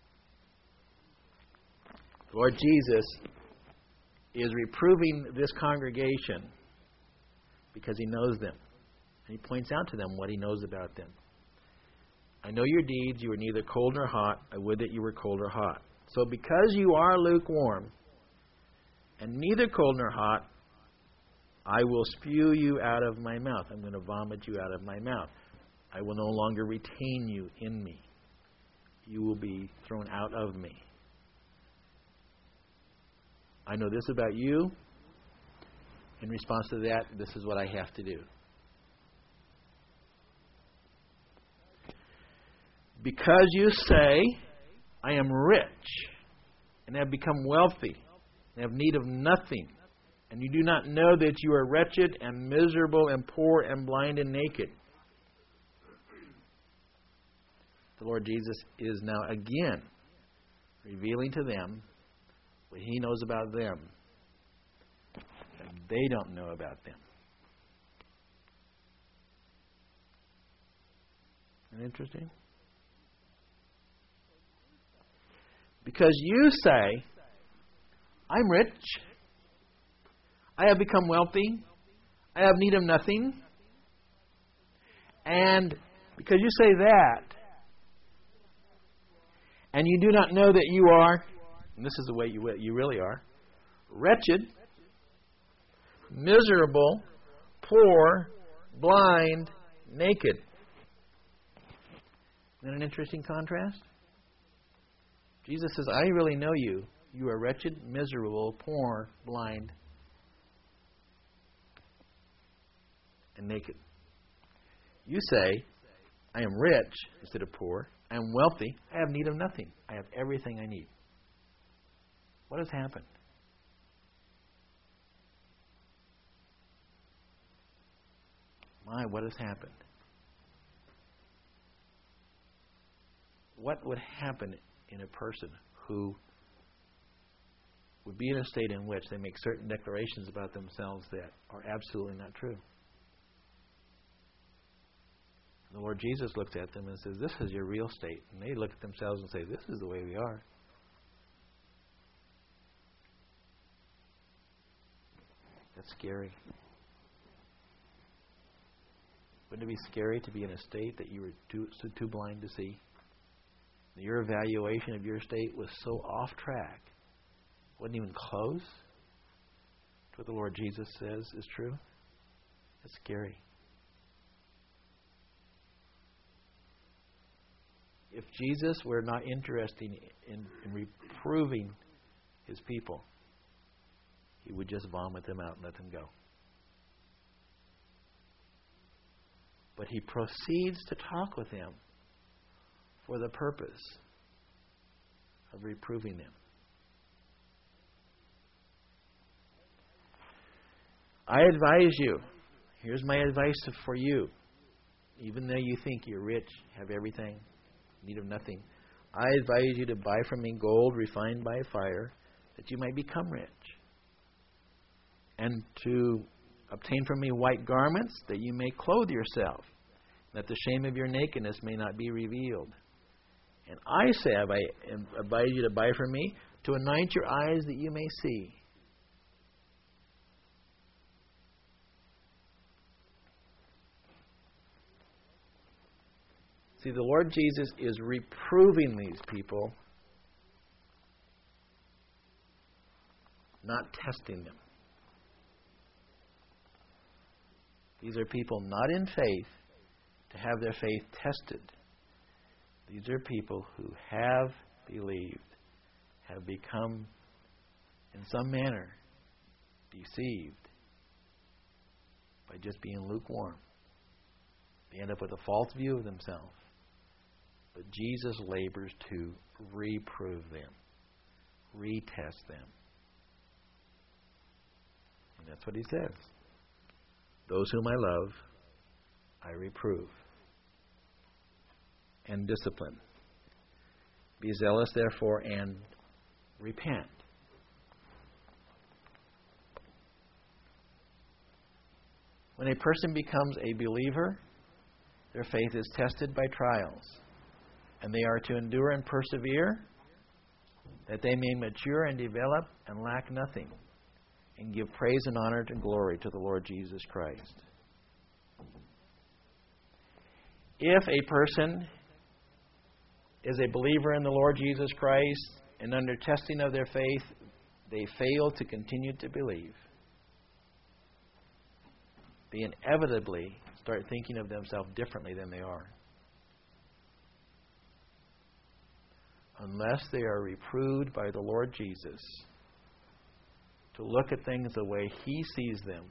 The Lord Jesus is reproving this congregation because he knows them. And he points out to them what he knows about them. I know your deeds. You are neither cold nor hot. I would that you were cold or hot. So because you are lukewarm and neither cold nor hot, I will spew you out of my mouth. I'm going to vomit you out of my mouth. I will no longer retain you in me. You will be thrown out of me. I know this about you. In response to that, this is what I have to do. Because you say, I am rich and have become wealthy and have need of nothing, and you do not know that you are wretched and miserable and poor and blind and naked. The Lord Jesus is now again revealing to them what he knows about them that they don't know about them. Isn't that interesting? Because you say, I'm rich, I have become wealthy, I have need of nothing, and because you say that, and you do not know that you are, and this is the way you you really are, wretched, miserable, poor, blind, naked. Isn't that an interesting contrast? Jesus says, I really know you. You are wretched, miserable, poor, blind, and naked. You say, I am rich instead of poor. I am wealthy. I have need of nothing. I have everything I need. What has happened? My, what has happened? What would happen in a person who would be in a state in which they make certain declarations about themselves that are absolutely not true? The Lord Jesus looks at them and says, this is your real state. And they look at themselves and say, this is the way we are. That's scary. Wouldn't it be scary to be in a state that you were too, so too blind to see? That your evaluation of your state was so off track, wasn't even close to what the Lord Jesus says is true? That's scary. If Jesus were not interested in, in reproving his people, he would just vomit them out and let them go. But he proceeds to talk with them for the purpose of reproving them. I advise you, here's my advice for you, even though you think you're rich, have everything, need of nothing, I advise you to buy from me gold refined by fire, that you might become rich, and to obtain from me white garments, that you may clothe yourself, that the shame of your nakedness may not be revealed. And I say, I advise you to buy from me, to anoint your eyes that you may see. See, the Lord Jesus is reproving these people, not testing them. These are people not in faith to have their faith tested. These are people who have believed, have become, in some manner, deceived by just being lukewarm. They end up with a false view of themselves. But Jesus labors to reprove them, retest them. And that's what he says. Those whom I love, I reprove and discipline. Be zealous, therefore, and repent. When a person becomes a believer, their faith is tested by trials, and they are to endure and persevere, that they may mature and develop and lack nothing, and give praise and honor and glory to the Lord Jesus Christ. If a person is a believer in the Lord Jesus Christ, and under testing of their faith, they fail to continue to believe, they inevitably start thinking of themselves differently than they are. Unless they are reproved by the Lord Jesus to look at things the way He sees them,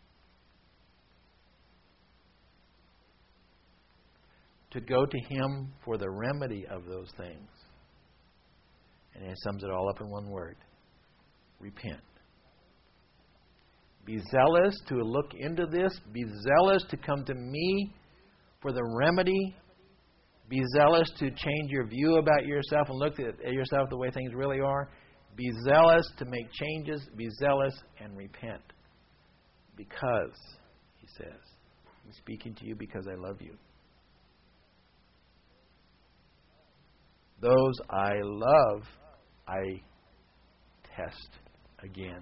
to go to Him for the remedy of those things. And it sums it all up in one word: repent. Be zealous to look into this. Be zealous to come to me for the remedy. Be zealous to change your view about yourself and look at yourself the way things really are. Be zealous to make changes. Be zealous and repent. Because, he says, I'm speaking to you because I love you. Those I love, I test again.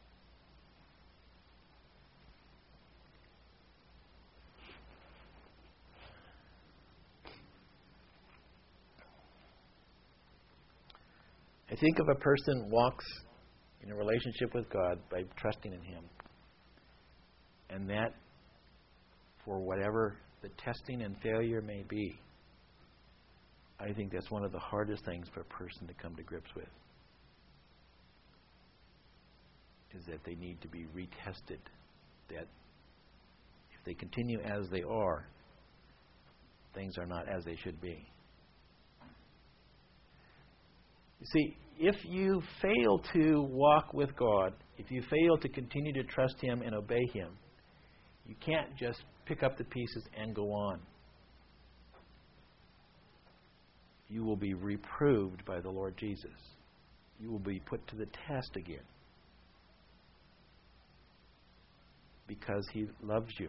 I think if a person walks in a relationship with God by trusting in Him, and that, for whatever the testing and failure may be, I think that's one of the hardest things for a person to come to grips with, is that they need to be retested. That if they continue as they are, things are not as they should be. You see, if you fail to walk with God, if you fail to continue to trust Him and obey Him, you can't just pick up the pieces and go on. You will be reproved by the Lord Jesus. You will be put to the test again. Because He loves you.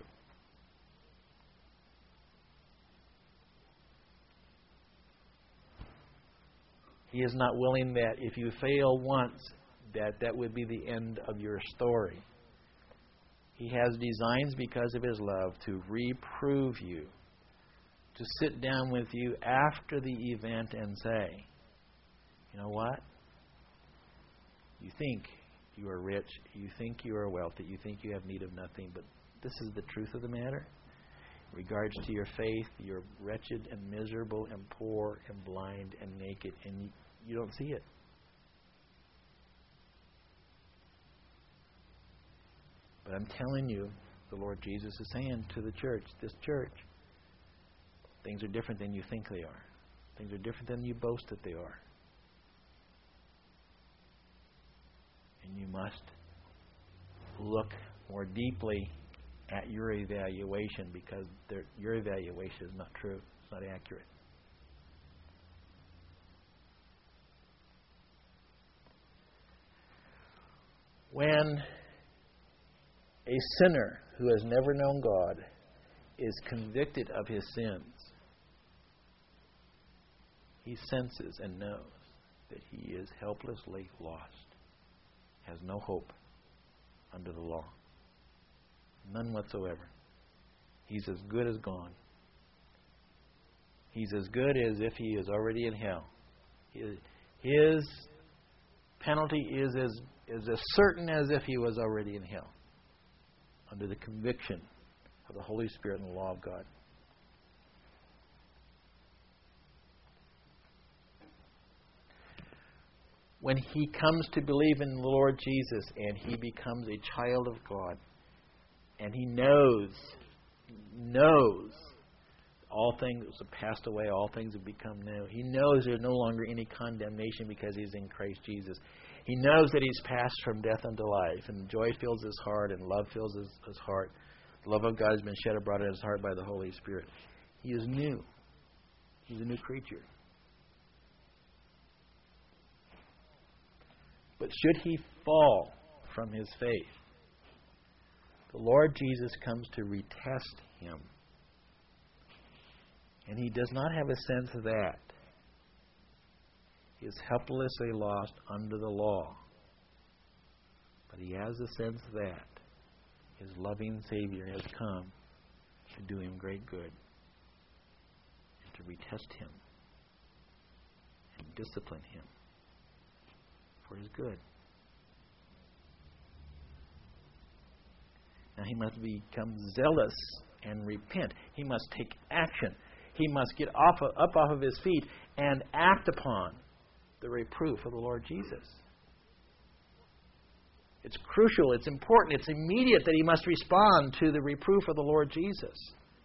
He is not willing that if you fail once, that that would be the end of your story. He has designs because of His love to reprove you, to sit down with you after the event and say, you know what? You think you are rich, you think you are wealthy, you think you have need of nothing, but this is the truth of the matter. In regards to your faith, you're wretched and miserable and poor and blind and naked, and you, you don't see it. But I'm telling you, the Lord Jesus is saying to the church, this church, things are different than you think they are. Things are different than you boast that they are. And you must look more deeply at your evaluation, because your evaluation is not true. It's not accurate. When a sinner who has never known God is convicted of his sins, he senses and knows that he is helplessly lost, has no hope under the law. None whatsoever. He's as good as gone. He's as good as if he is already in hell. His, his penalty is as, is as certain as if he was already in hell, under the conviction of the Holy Spirit and the law of God. when he comes to believe in the Lord Jesus and he becomes a child of God, and he knows, knows all things have passed away, all things have become new. He knows there's no longer any condemnation because he's in Christ Jesus. He knows that he's passed from death unto life, and joy fills his heart, and love fills his, his heart. The love of God has been shed abroad in his heart by the Holy Spirit. He is new. He's a new creature. But should he fall from his faith, the Lord Jesus comes to retest him. And he does not have a sense that he is helplessly lost under the law. But he has a sense that his loving Savior has come to do him great good and to retest him and discipline him for his good. Now he must become zealous and repent. He must take action. He must get off of, up off of his feet and act upon the reproof of the Lord Jesus. It's crucial, it's important, it's immediate that he must respond to the reproof of the Lord Jesus.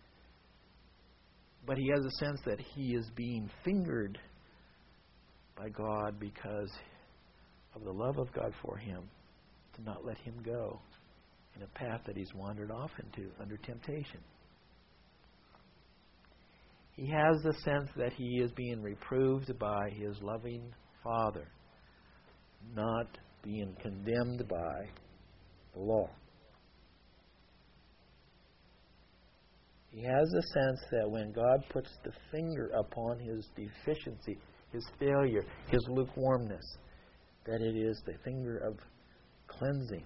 But he has a sense that he is being fingered by God because of the love of God for him, to not let him go in a path that he's wandered off into under temptation. He has the sense that he is being reproved by his loving Father, not being condemned by the law. He has the sense that when God puts the finger upon his deficiency, his failure, his lukewarmness, that it is the finger of cleansing,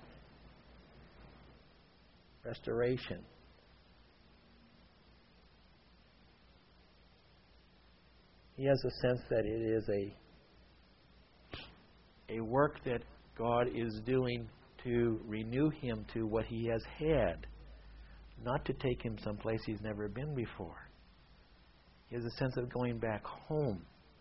restoration. He has a sense that it is a a work that God is doing to renew him to what he has had, not to take him someplace he's never been before. He has a sense of going back home.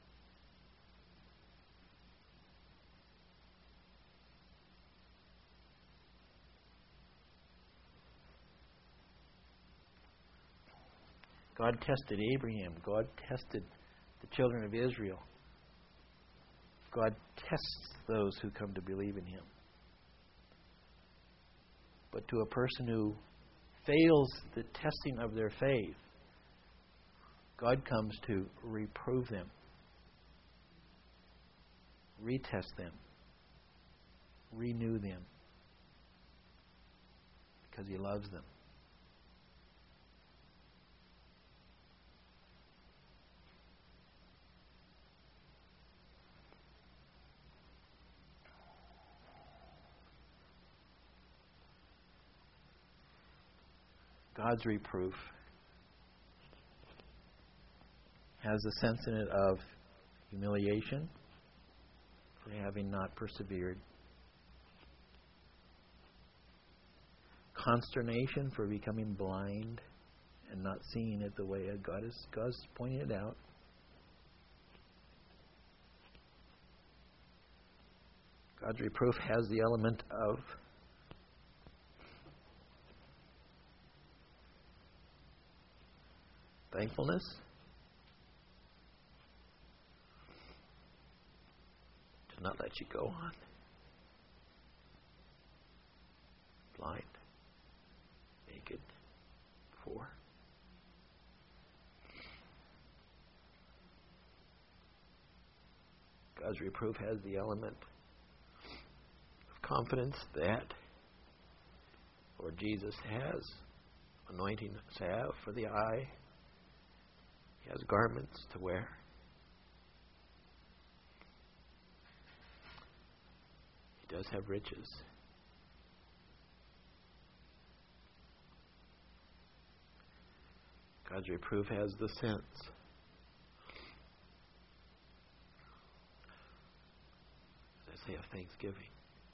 God tested Abraham. God tested the children of Israel. God tests those who come to believe in him. But to a person who fails the testing of their faith, God comes to reprove them, retest them, renew them, because he loves them. God's reproof has a sense in it of humiliation for having not persevered, consternation for becoming blind and not seeing it the way God is God's pointing it out, God's reproof has the element of thankfulness, to not let you go on blind, naked, poor. God's reproof has the element of confidence that Lord Jesus has anointing salve for the eye. He has garments to wear. He does have riches. God's reproof has the sense as I say of thanksgiving.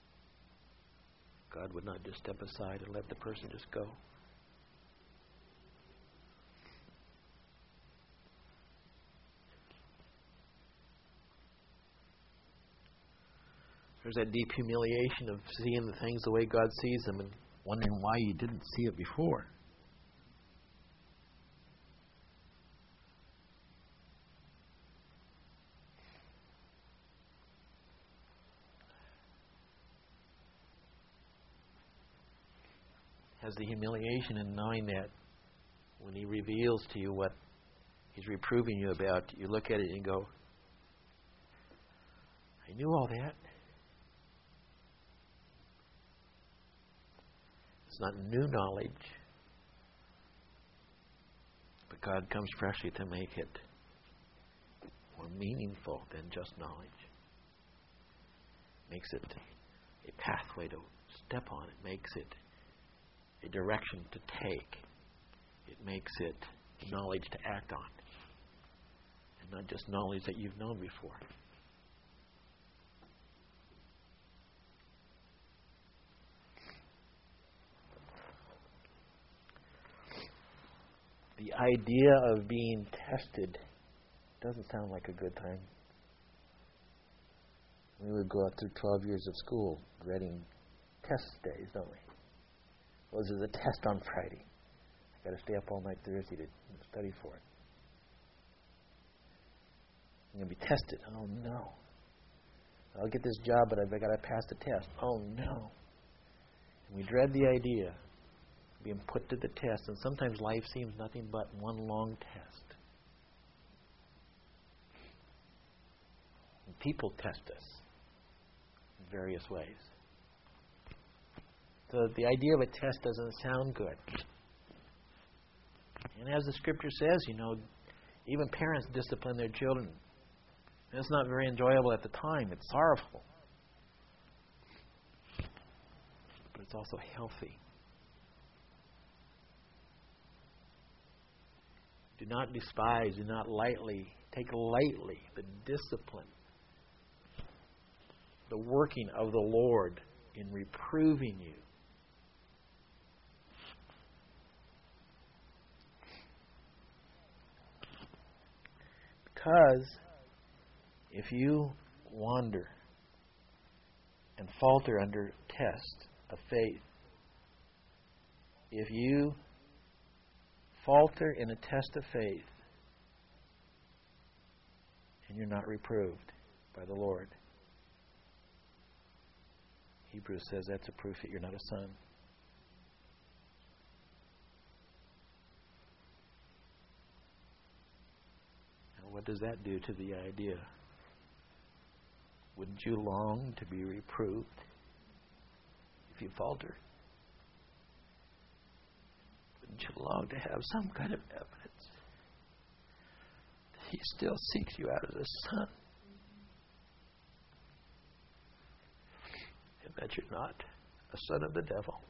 God would not just step aside and let the person just go. There's that deep humiliation of seeing the things the way God sees them and wondering why you didn't see it before. Has the humiliation in knowing that when He reveals to you what He's reproving you about, you look at it and go, I knew all that. It's not new knowledge, but God comes freshly to make it more meaningful than just knowledge. Makes it a pathway to step on. It makes it a direction to take. It makes it knowledge to act on. And not just knowledge that you've known before. The idea of being tested doesn't sound like a good time. We would go out through twelve years of school dreading test days, don't we? Well, this is a test on Friday. I've got to stay up all night Thursday to study for it. I'm going to be tested. Oh, no. I'll get this job, but I've got to pass the test. Oh, no. And we dread the idea of being put to the test, and sometimes life seems nothing but one long test. And people test us in various ways. So the idea of a test doesn't sound good. And as the Scripture says, you know, even parents discipline their children. And it's not very enjoyable at the time. It's sorrowful. But it's also healthy. Do not despise, do not lightly, take lightly the discipline, the working of the Lord in reproving you. Because if you wander and falter under test of faith, if you falter in a test of faith and you're not reproved by the Lord, Hebrews says that's a proof that you're not a son. What does that do to the idea? Wouldn't you long to be reproved if you falter? Wouldn't you long to have some kind of evidence that He still seeks you out as a son? And that you're not a son of the devil.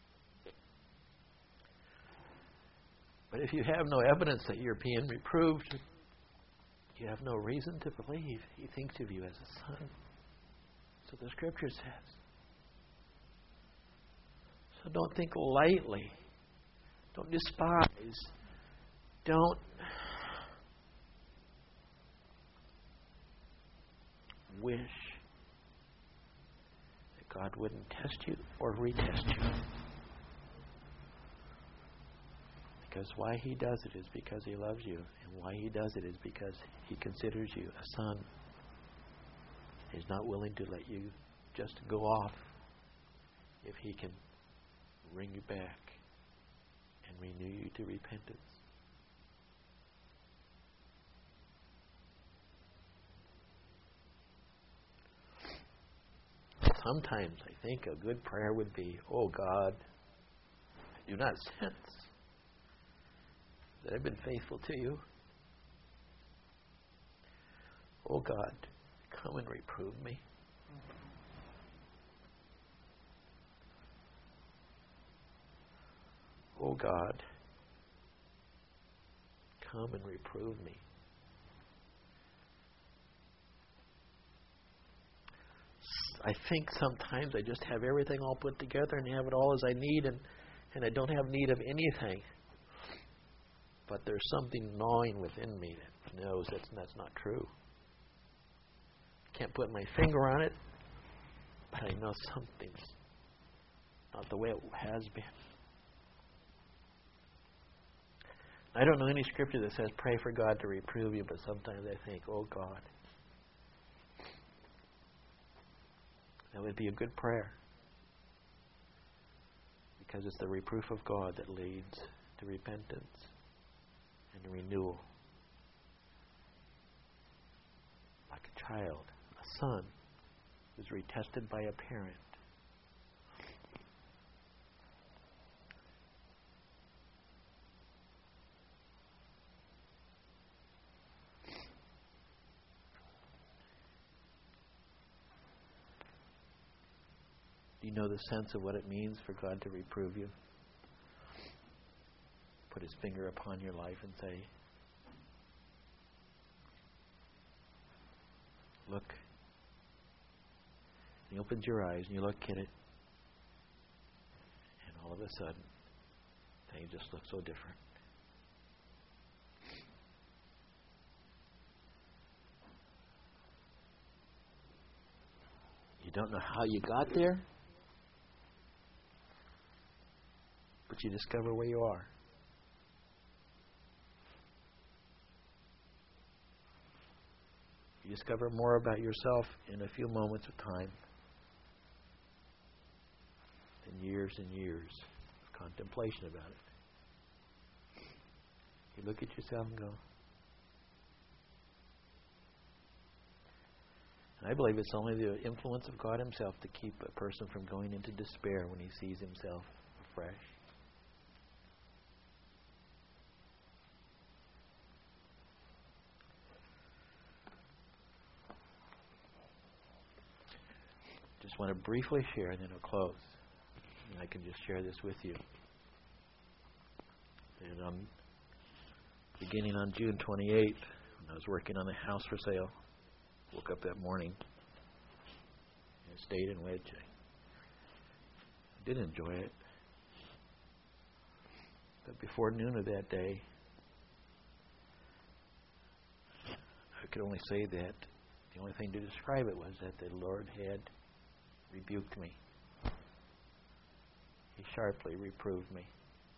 But if you have no evidence that you're being reproved, you have no reason to believe He thinks of you as a son. So the Scripture says. So don't think lightly. Don't despise. Don't wish that God wouldn't test you or retest you. Because why He does it is because He loves you. And why He does it is because He considers you a son. He's not willing to let you just go off if He can bring you back and renew you to repentance. Sometimes I think a good prayer would be, oh God, I do not sense that I've been faithful to you. Oh God, come and reprove me. Oh God, come and reprove me. I think sometimes I just have everything all put together and have it all as I need, and, and I don't have need of anything. But there's something gnawing within me that knows that's, that's not true. Can't put my finger on it. I know something's not the way it has been. I don't know any scripture that says pray for God to reprove you, but sometimes I think, oh God, that would be a good prayer. Because it's the reproof of God that leads to repentance and renewal. Like a child, a son, who's retested by a parent. Do you know the sense of what it means for God to reprove you? Put His finger upon your life and say, look. And He opens your eyes and you look at it, and all of a sudden, things just look so different. You don't know how you got there, but you discover where you are. You discover more about yourself in a few moments of time than years and years of contemplation about it. You look at yourself and go, and I believe it's only the influence of God Himself to keep a person from going into despair when he sees himself afresh. Just want to briefly share, and then I'll close. And I can just share this with you. And um, beginning on June twenty-eighth, when I was working on the house for sale, woke up that morning and stayed in which I did enjoy it. But before noon of that day, I could only say that the only thing to describe it was that the Lord had rebuked me. He sharply reproved me.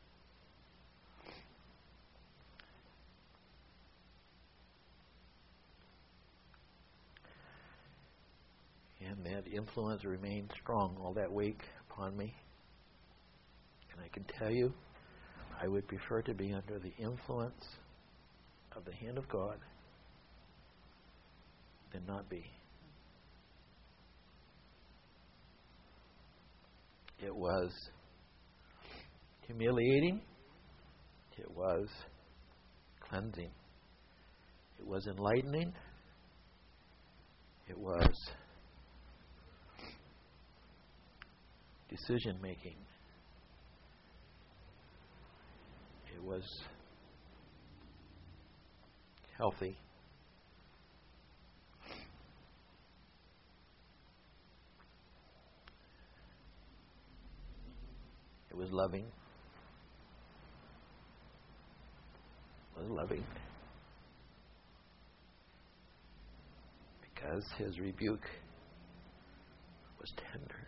And that influence remained strong all that week upon me. And I can tell you, I would prefer to be under the influence of the hand of God than not be. It was humiliating. It was cleansing. It was enlightening. It was decision making. It was healthy. It was loving. It was loving. Because His rebuke was tender.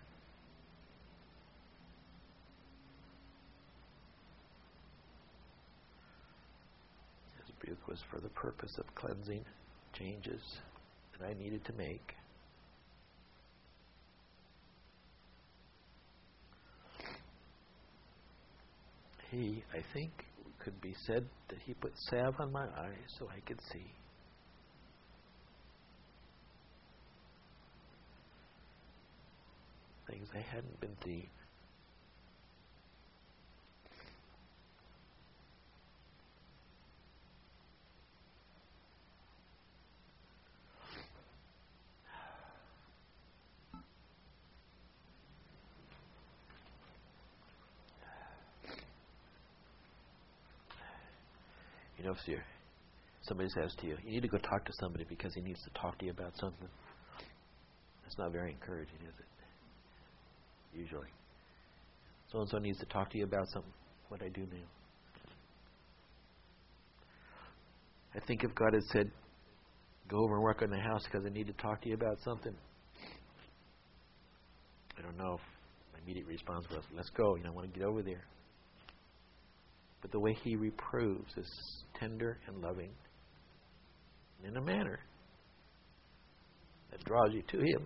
His rebuke was for the purpose of cleansing changes that I needed to make. He, I think, could be said that He put salve on my eyes so I could see. Things I hadn't been seeing. You know, if you're, somebody says to you, you need to go talk to somebody because he needs to talk to you about something. That's not very encouraging, is it? Usually. So-and-so needs to talk to you about something. What I do now. I think if God had said, go over and work on the house because I need to talk to you about something, I don't know if my immediate response was, let's go, you know, I want to get over there. But the way he reproves is tender and loving, and in a manner that draws you to him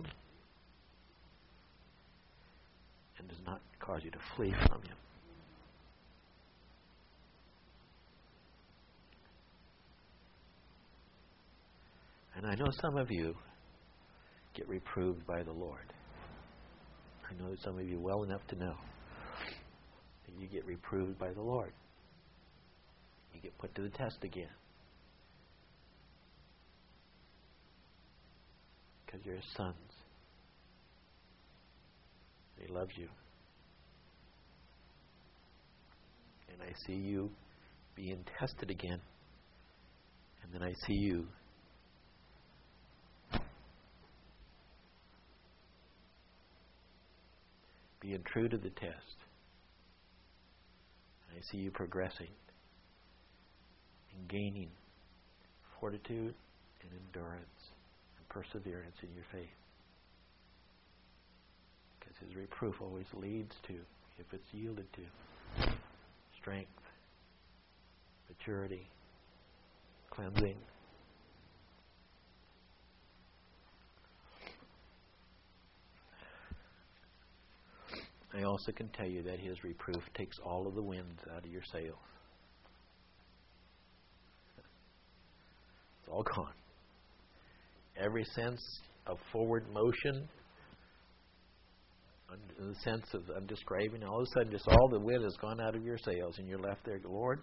and does not cause you to flee from him. And I know some of you get reproved by the Lord. I know some of you well enough to know that you get reproved by the Lord. You get put to the test again. Because you're his sons. He loves you. And I see you being tested again. And then I see you being true to the test. And I see you progressing and gaining fortitude and endurance and perseverance in your faith. Because his reproof always leads to, if it's yielded to, strength, maturity, cleansing. I also can tell you that his reproof takes all of the winds out of your sails. It's all gone. Every sense of forward motion, in the sense of I'm describing, all of a sudden just all the wind has gone out of your sails and you're left there, Lord,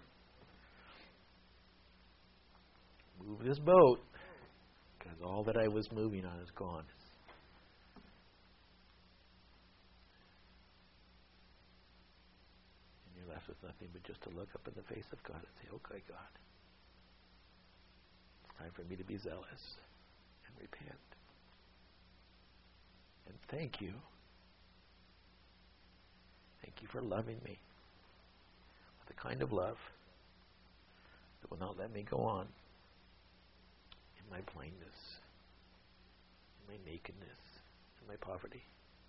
move this boat, because all that I was moving on is gone. Left with nothing but just to look up in the face of God and say, okay, God, it's time for me to be zealous and repent. And thank you. Thank you for loving me with a kind of love that will not let me go on in my blindness, in my nakedness, in my poverty.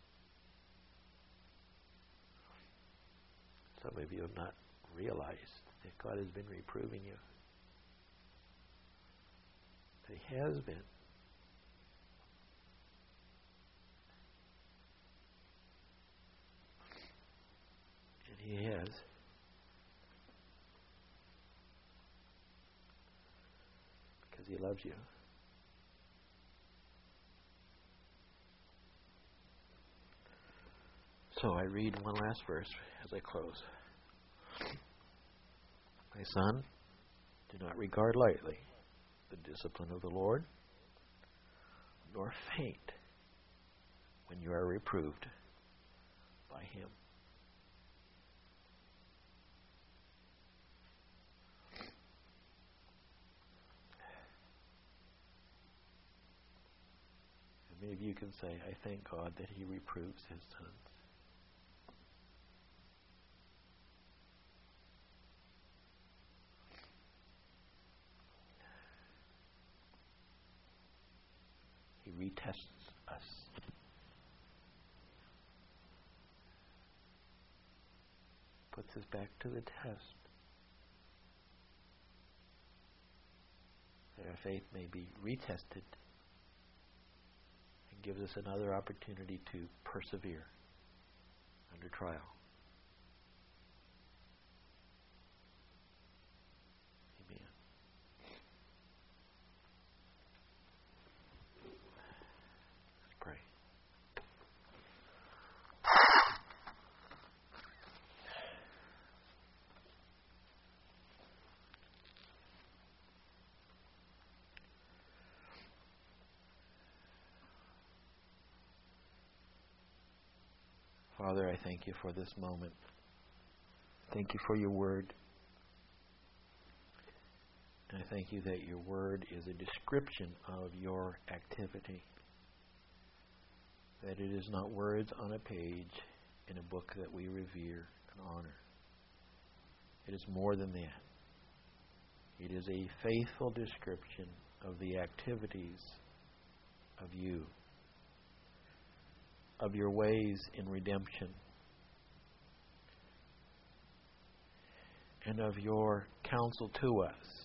Some of you have not realized that God has been reproving you. That he has been. And he has. Because he loves you. So I read one last verse as I close. My son, do not regard lightly the discipline of the Lord, nor faint when you are reproved by him. And maybe you can say, I thank God that he reproves his sons. He retests us. Puts us back to the test. That our faith may be retested and gives us another opportunity to persevere under trial. Father, I thank you for this moment. Thank you for your word. And I thank you that your word is a description of your activity. That it is not words on a page in a book that we revere and honor. It is more than that. It is a faithful description of the activities of you. of your ways in redemption, and of your counsel to us,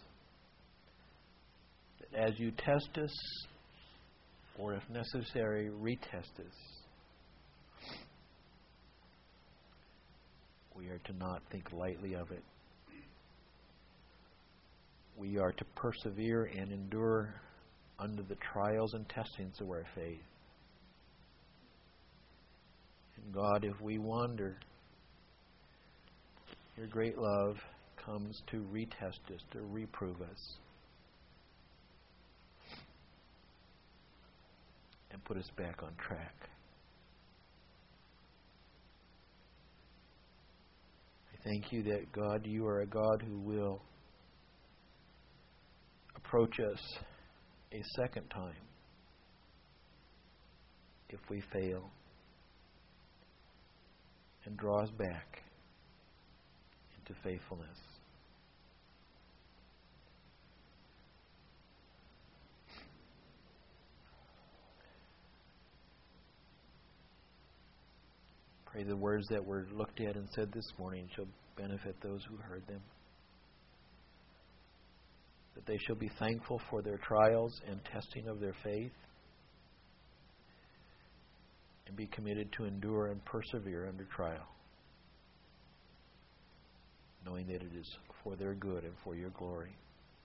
that as you test us, or if necessary, retest us, we are to not think lightly of it. We are to persevere and endure under the trials and testings of our faith. And God, if we wander, your great love comes to retest us, to reprove us, and put us back on track. I thank you that, God, you are a God who will approach us a second time if we fail, and draw us back into faithfulness. Pray the words that were looked at and said this morning shall benefit those who heard them, that they shall be thankful for their trials and testing of their faith, and be committed to endure and persevere under trial, knowing that it is for their good and for your glory.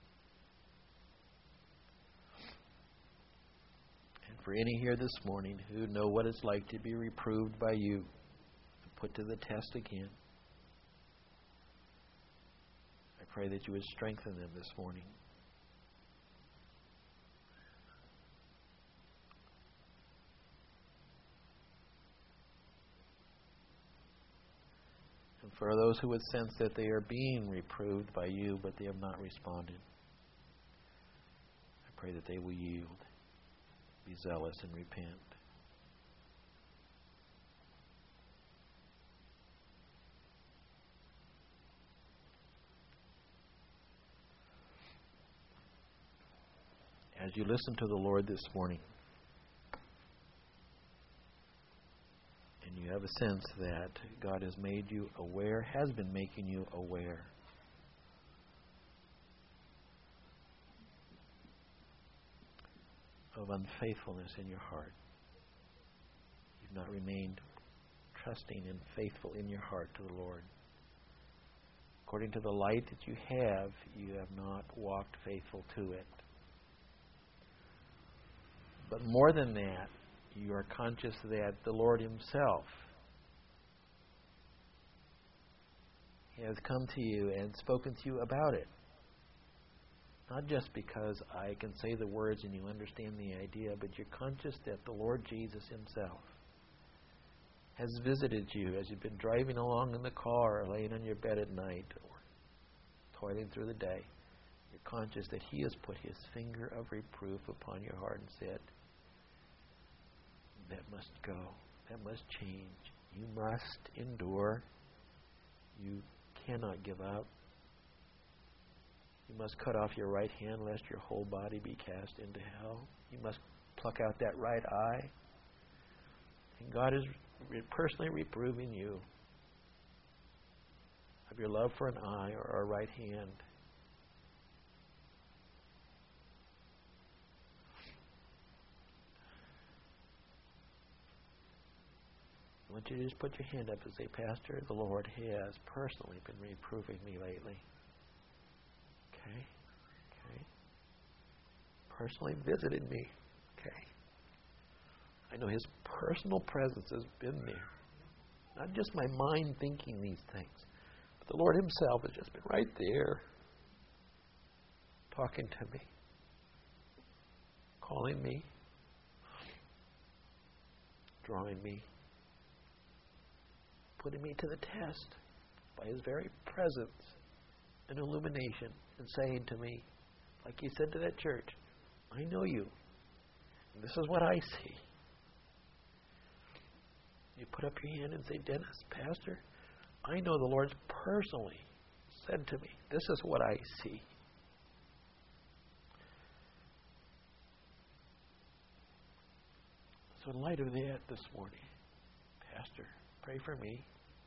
And for any here this morning who know what it's like to be reproved by you and put to the test again, I pray that you would strengthen them this morning. And for those who would sense that they are being reproved by you, but they have not responded, I pray that they will yield, be zealous, and repent. As you listen to the Lord this morning, and you have a sense that God has made you aware, has been making you aware of unfaithfulness in your heart. You've not remained trusting and faithful in your heart to the Lord. According to the light that you have, you have not walked faithful to it. But more than that, you are conscious that the Lord Himself has come to you and spoken to you about it. Not just because I can say the words and you understand the idea, but you're conscious that the Lord Jesus Himself has visited you as you've been driving along in the car or laying on your bed at night or toiling through the day. You're conscious that He has put His finger of reproof upon your heart and said, that must go. That must change. You must endure. You cannot give up. You must cut off your right hand lest your whole body be cast into hell. You must pluck out that right eye. And God is personally reproving you of your love for an eye or a right hand. I want you to just put your hand up and say, Pastor, the Lord has personally been reproving me lately. Okay? Okay? Personally visited me. Okay? I know His personal presence has been there. Not just my mind thinking these things, but the Lord Himself has just been right there, talking to me, calling me, drawing me, putting me to the test by His very presence and illumination, and saying to me, like He said to that church, I know you, and this is what I see. You put up your hand and say, Dennis, Pastor, I know the Lord's personally said to me, this is what I see. So in light of that this morning, Pastor, pray for me.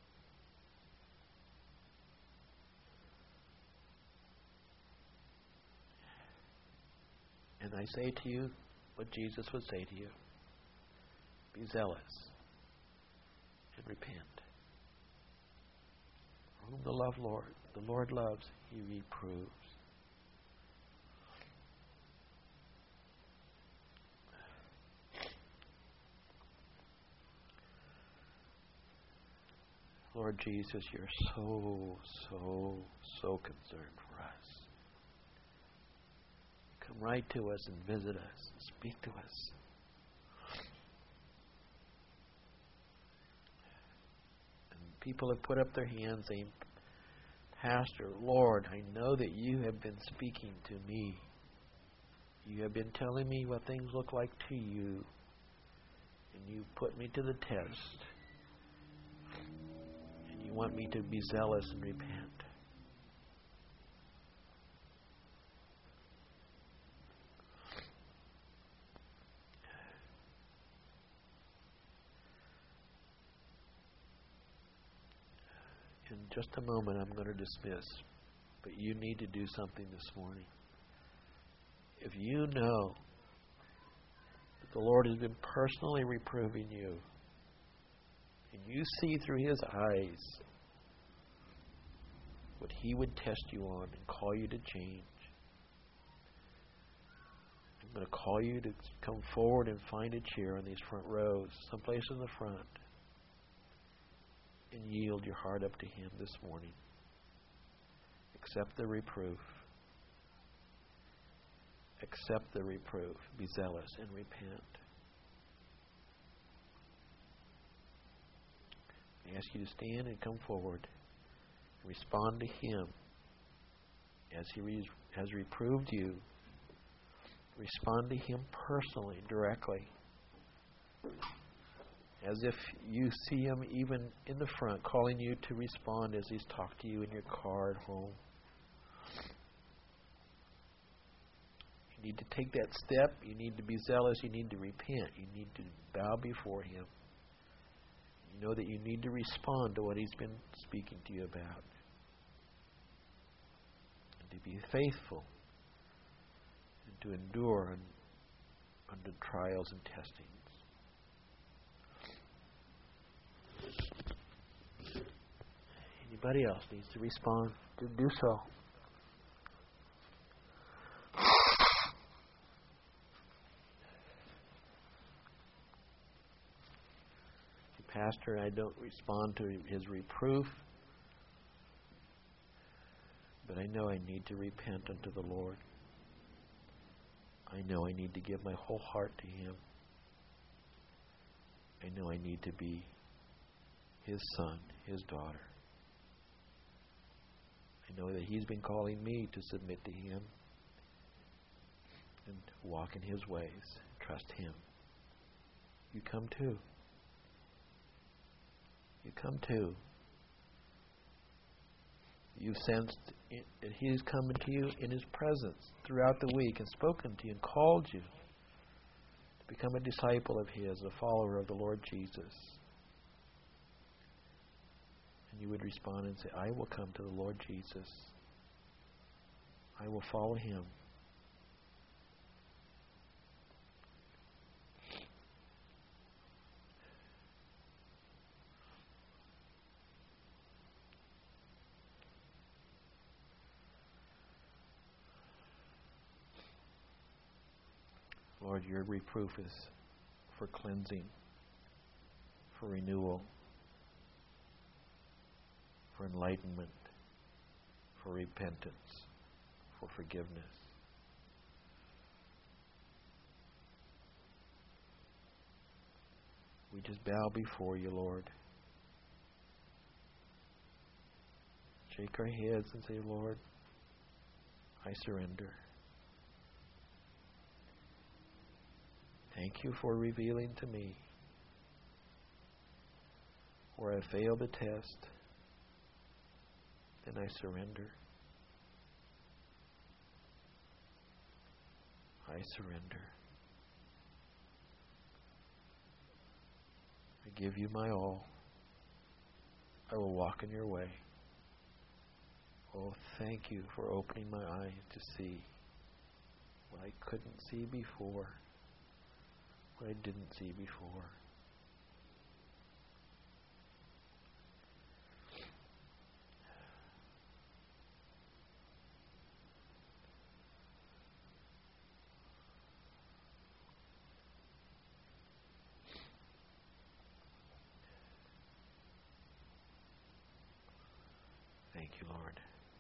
And I say to you what Jesus would say to you. Be zealous and repent. Whom the love Lord, the Lord loves, He reproves. Lord Jesus, You're so, so, so concerned for us. Come right to us and visit us. Speak to us. And people have put up their hands saying, Pastor, Lord, I know that You have been speaking to me. You have been telling me what things look like to You. And You put me to the test. And You want me to be zealous and repent. In just a moment, I'm going to dismiss. But you need to do something this morning. If you know that the Lord has been personally reproving you, and you see through His eyes what He would test you on and call you to change, I'm going to call you to come forward and find a chair on these front rows, someplace in the front, and yield your heart up to Him this morning. Accept the reproof. Accept the reproof. Be zealous and repent. I ask you to stand and come forward and respond to Him as He re- has reproved you. Respond to Him personally, directly. As if you see Him even in the front, calling you to respond as He's talked to you in your car at home. You need to take that step. You need to be zealous. You need to repent. You need to bow before Him. You know that you need to respond to what He's been speaking to you about. And to be faithful. And to endure under trials and testings. Anybody else needs to respond, to do so. Pastor, I don't respond to his reproof, but I know I need to repent unto the Lord. I know I need to give my whole heart to Him. I know I need to be His son, His daughter. I know that He's been calling me to submit to Him and walk in His ways, trust Him. You come too. You come too. You've sensed that He has come to you in His presence throughout the week and spoken to you and called you to become a disciple of His, a follower of the Lord Jesus. And you would respond and say, I will come to the Lord Jesus. I will follow Him. Lord, Your reproof is for cleansing, for renewal, for enlightenment, for repentance, for forgiveness. We just bow before You, Lord. Shake our heads and say, Lord, I surrender. Thank You for revealing to me where I failed the test. Then I surrender. I surrender. I I give you my all. I will walk in your way. Oh, thank you for opening my eyes to see what I couldn't see before, what I didn't see before. Thank you, Lord.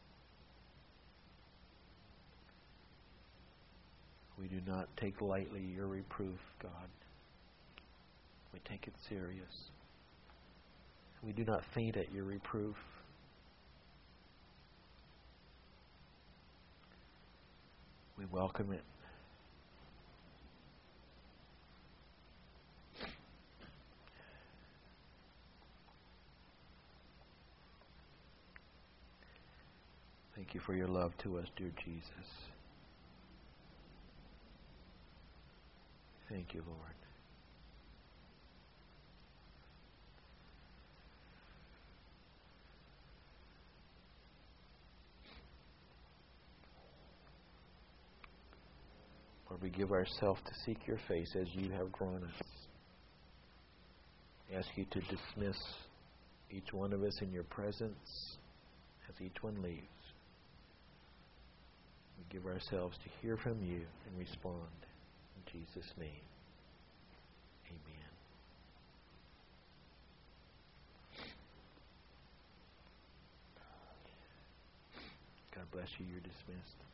We do not take lightly your reproof, God. We take it serious. We do not faint at your reproof. We welcome it. Thank you for your love to us, dear Jesus. Thank you, Lord. Lord, we give ourselves to seek your face as you have drawn us. I ask you to dismiss each one of us in your presence as each one leaves. We give ourselves to hear from you and respond. In Jesus' name, amen. God bless you. You're dismissed.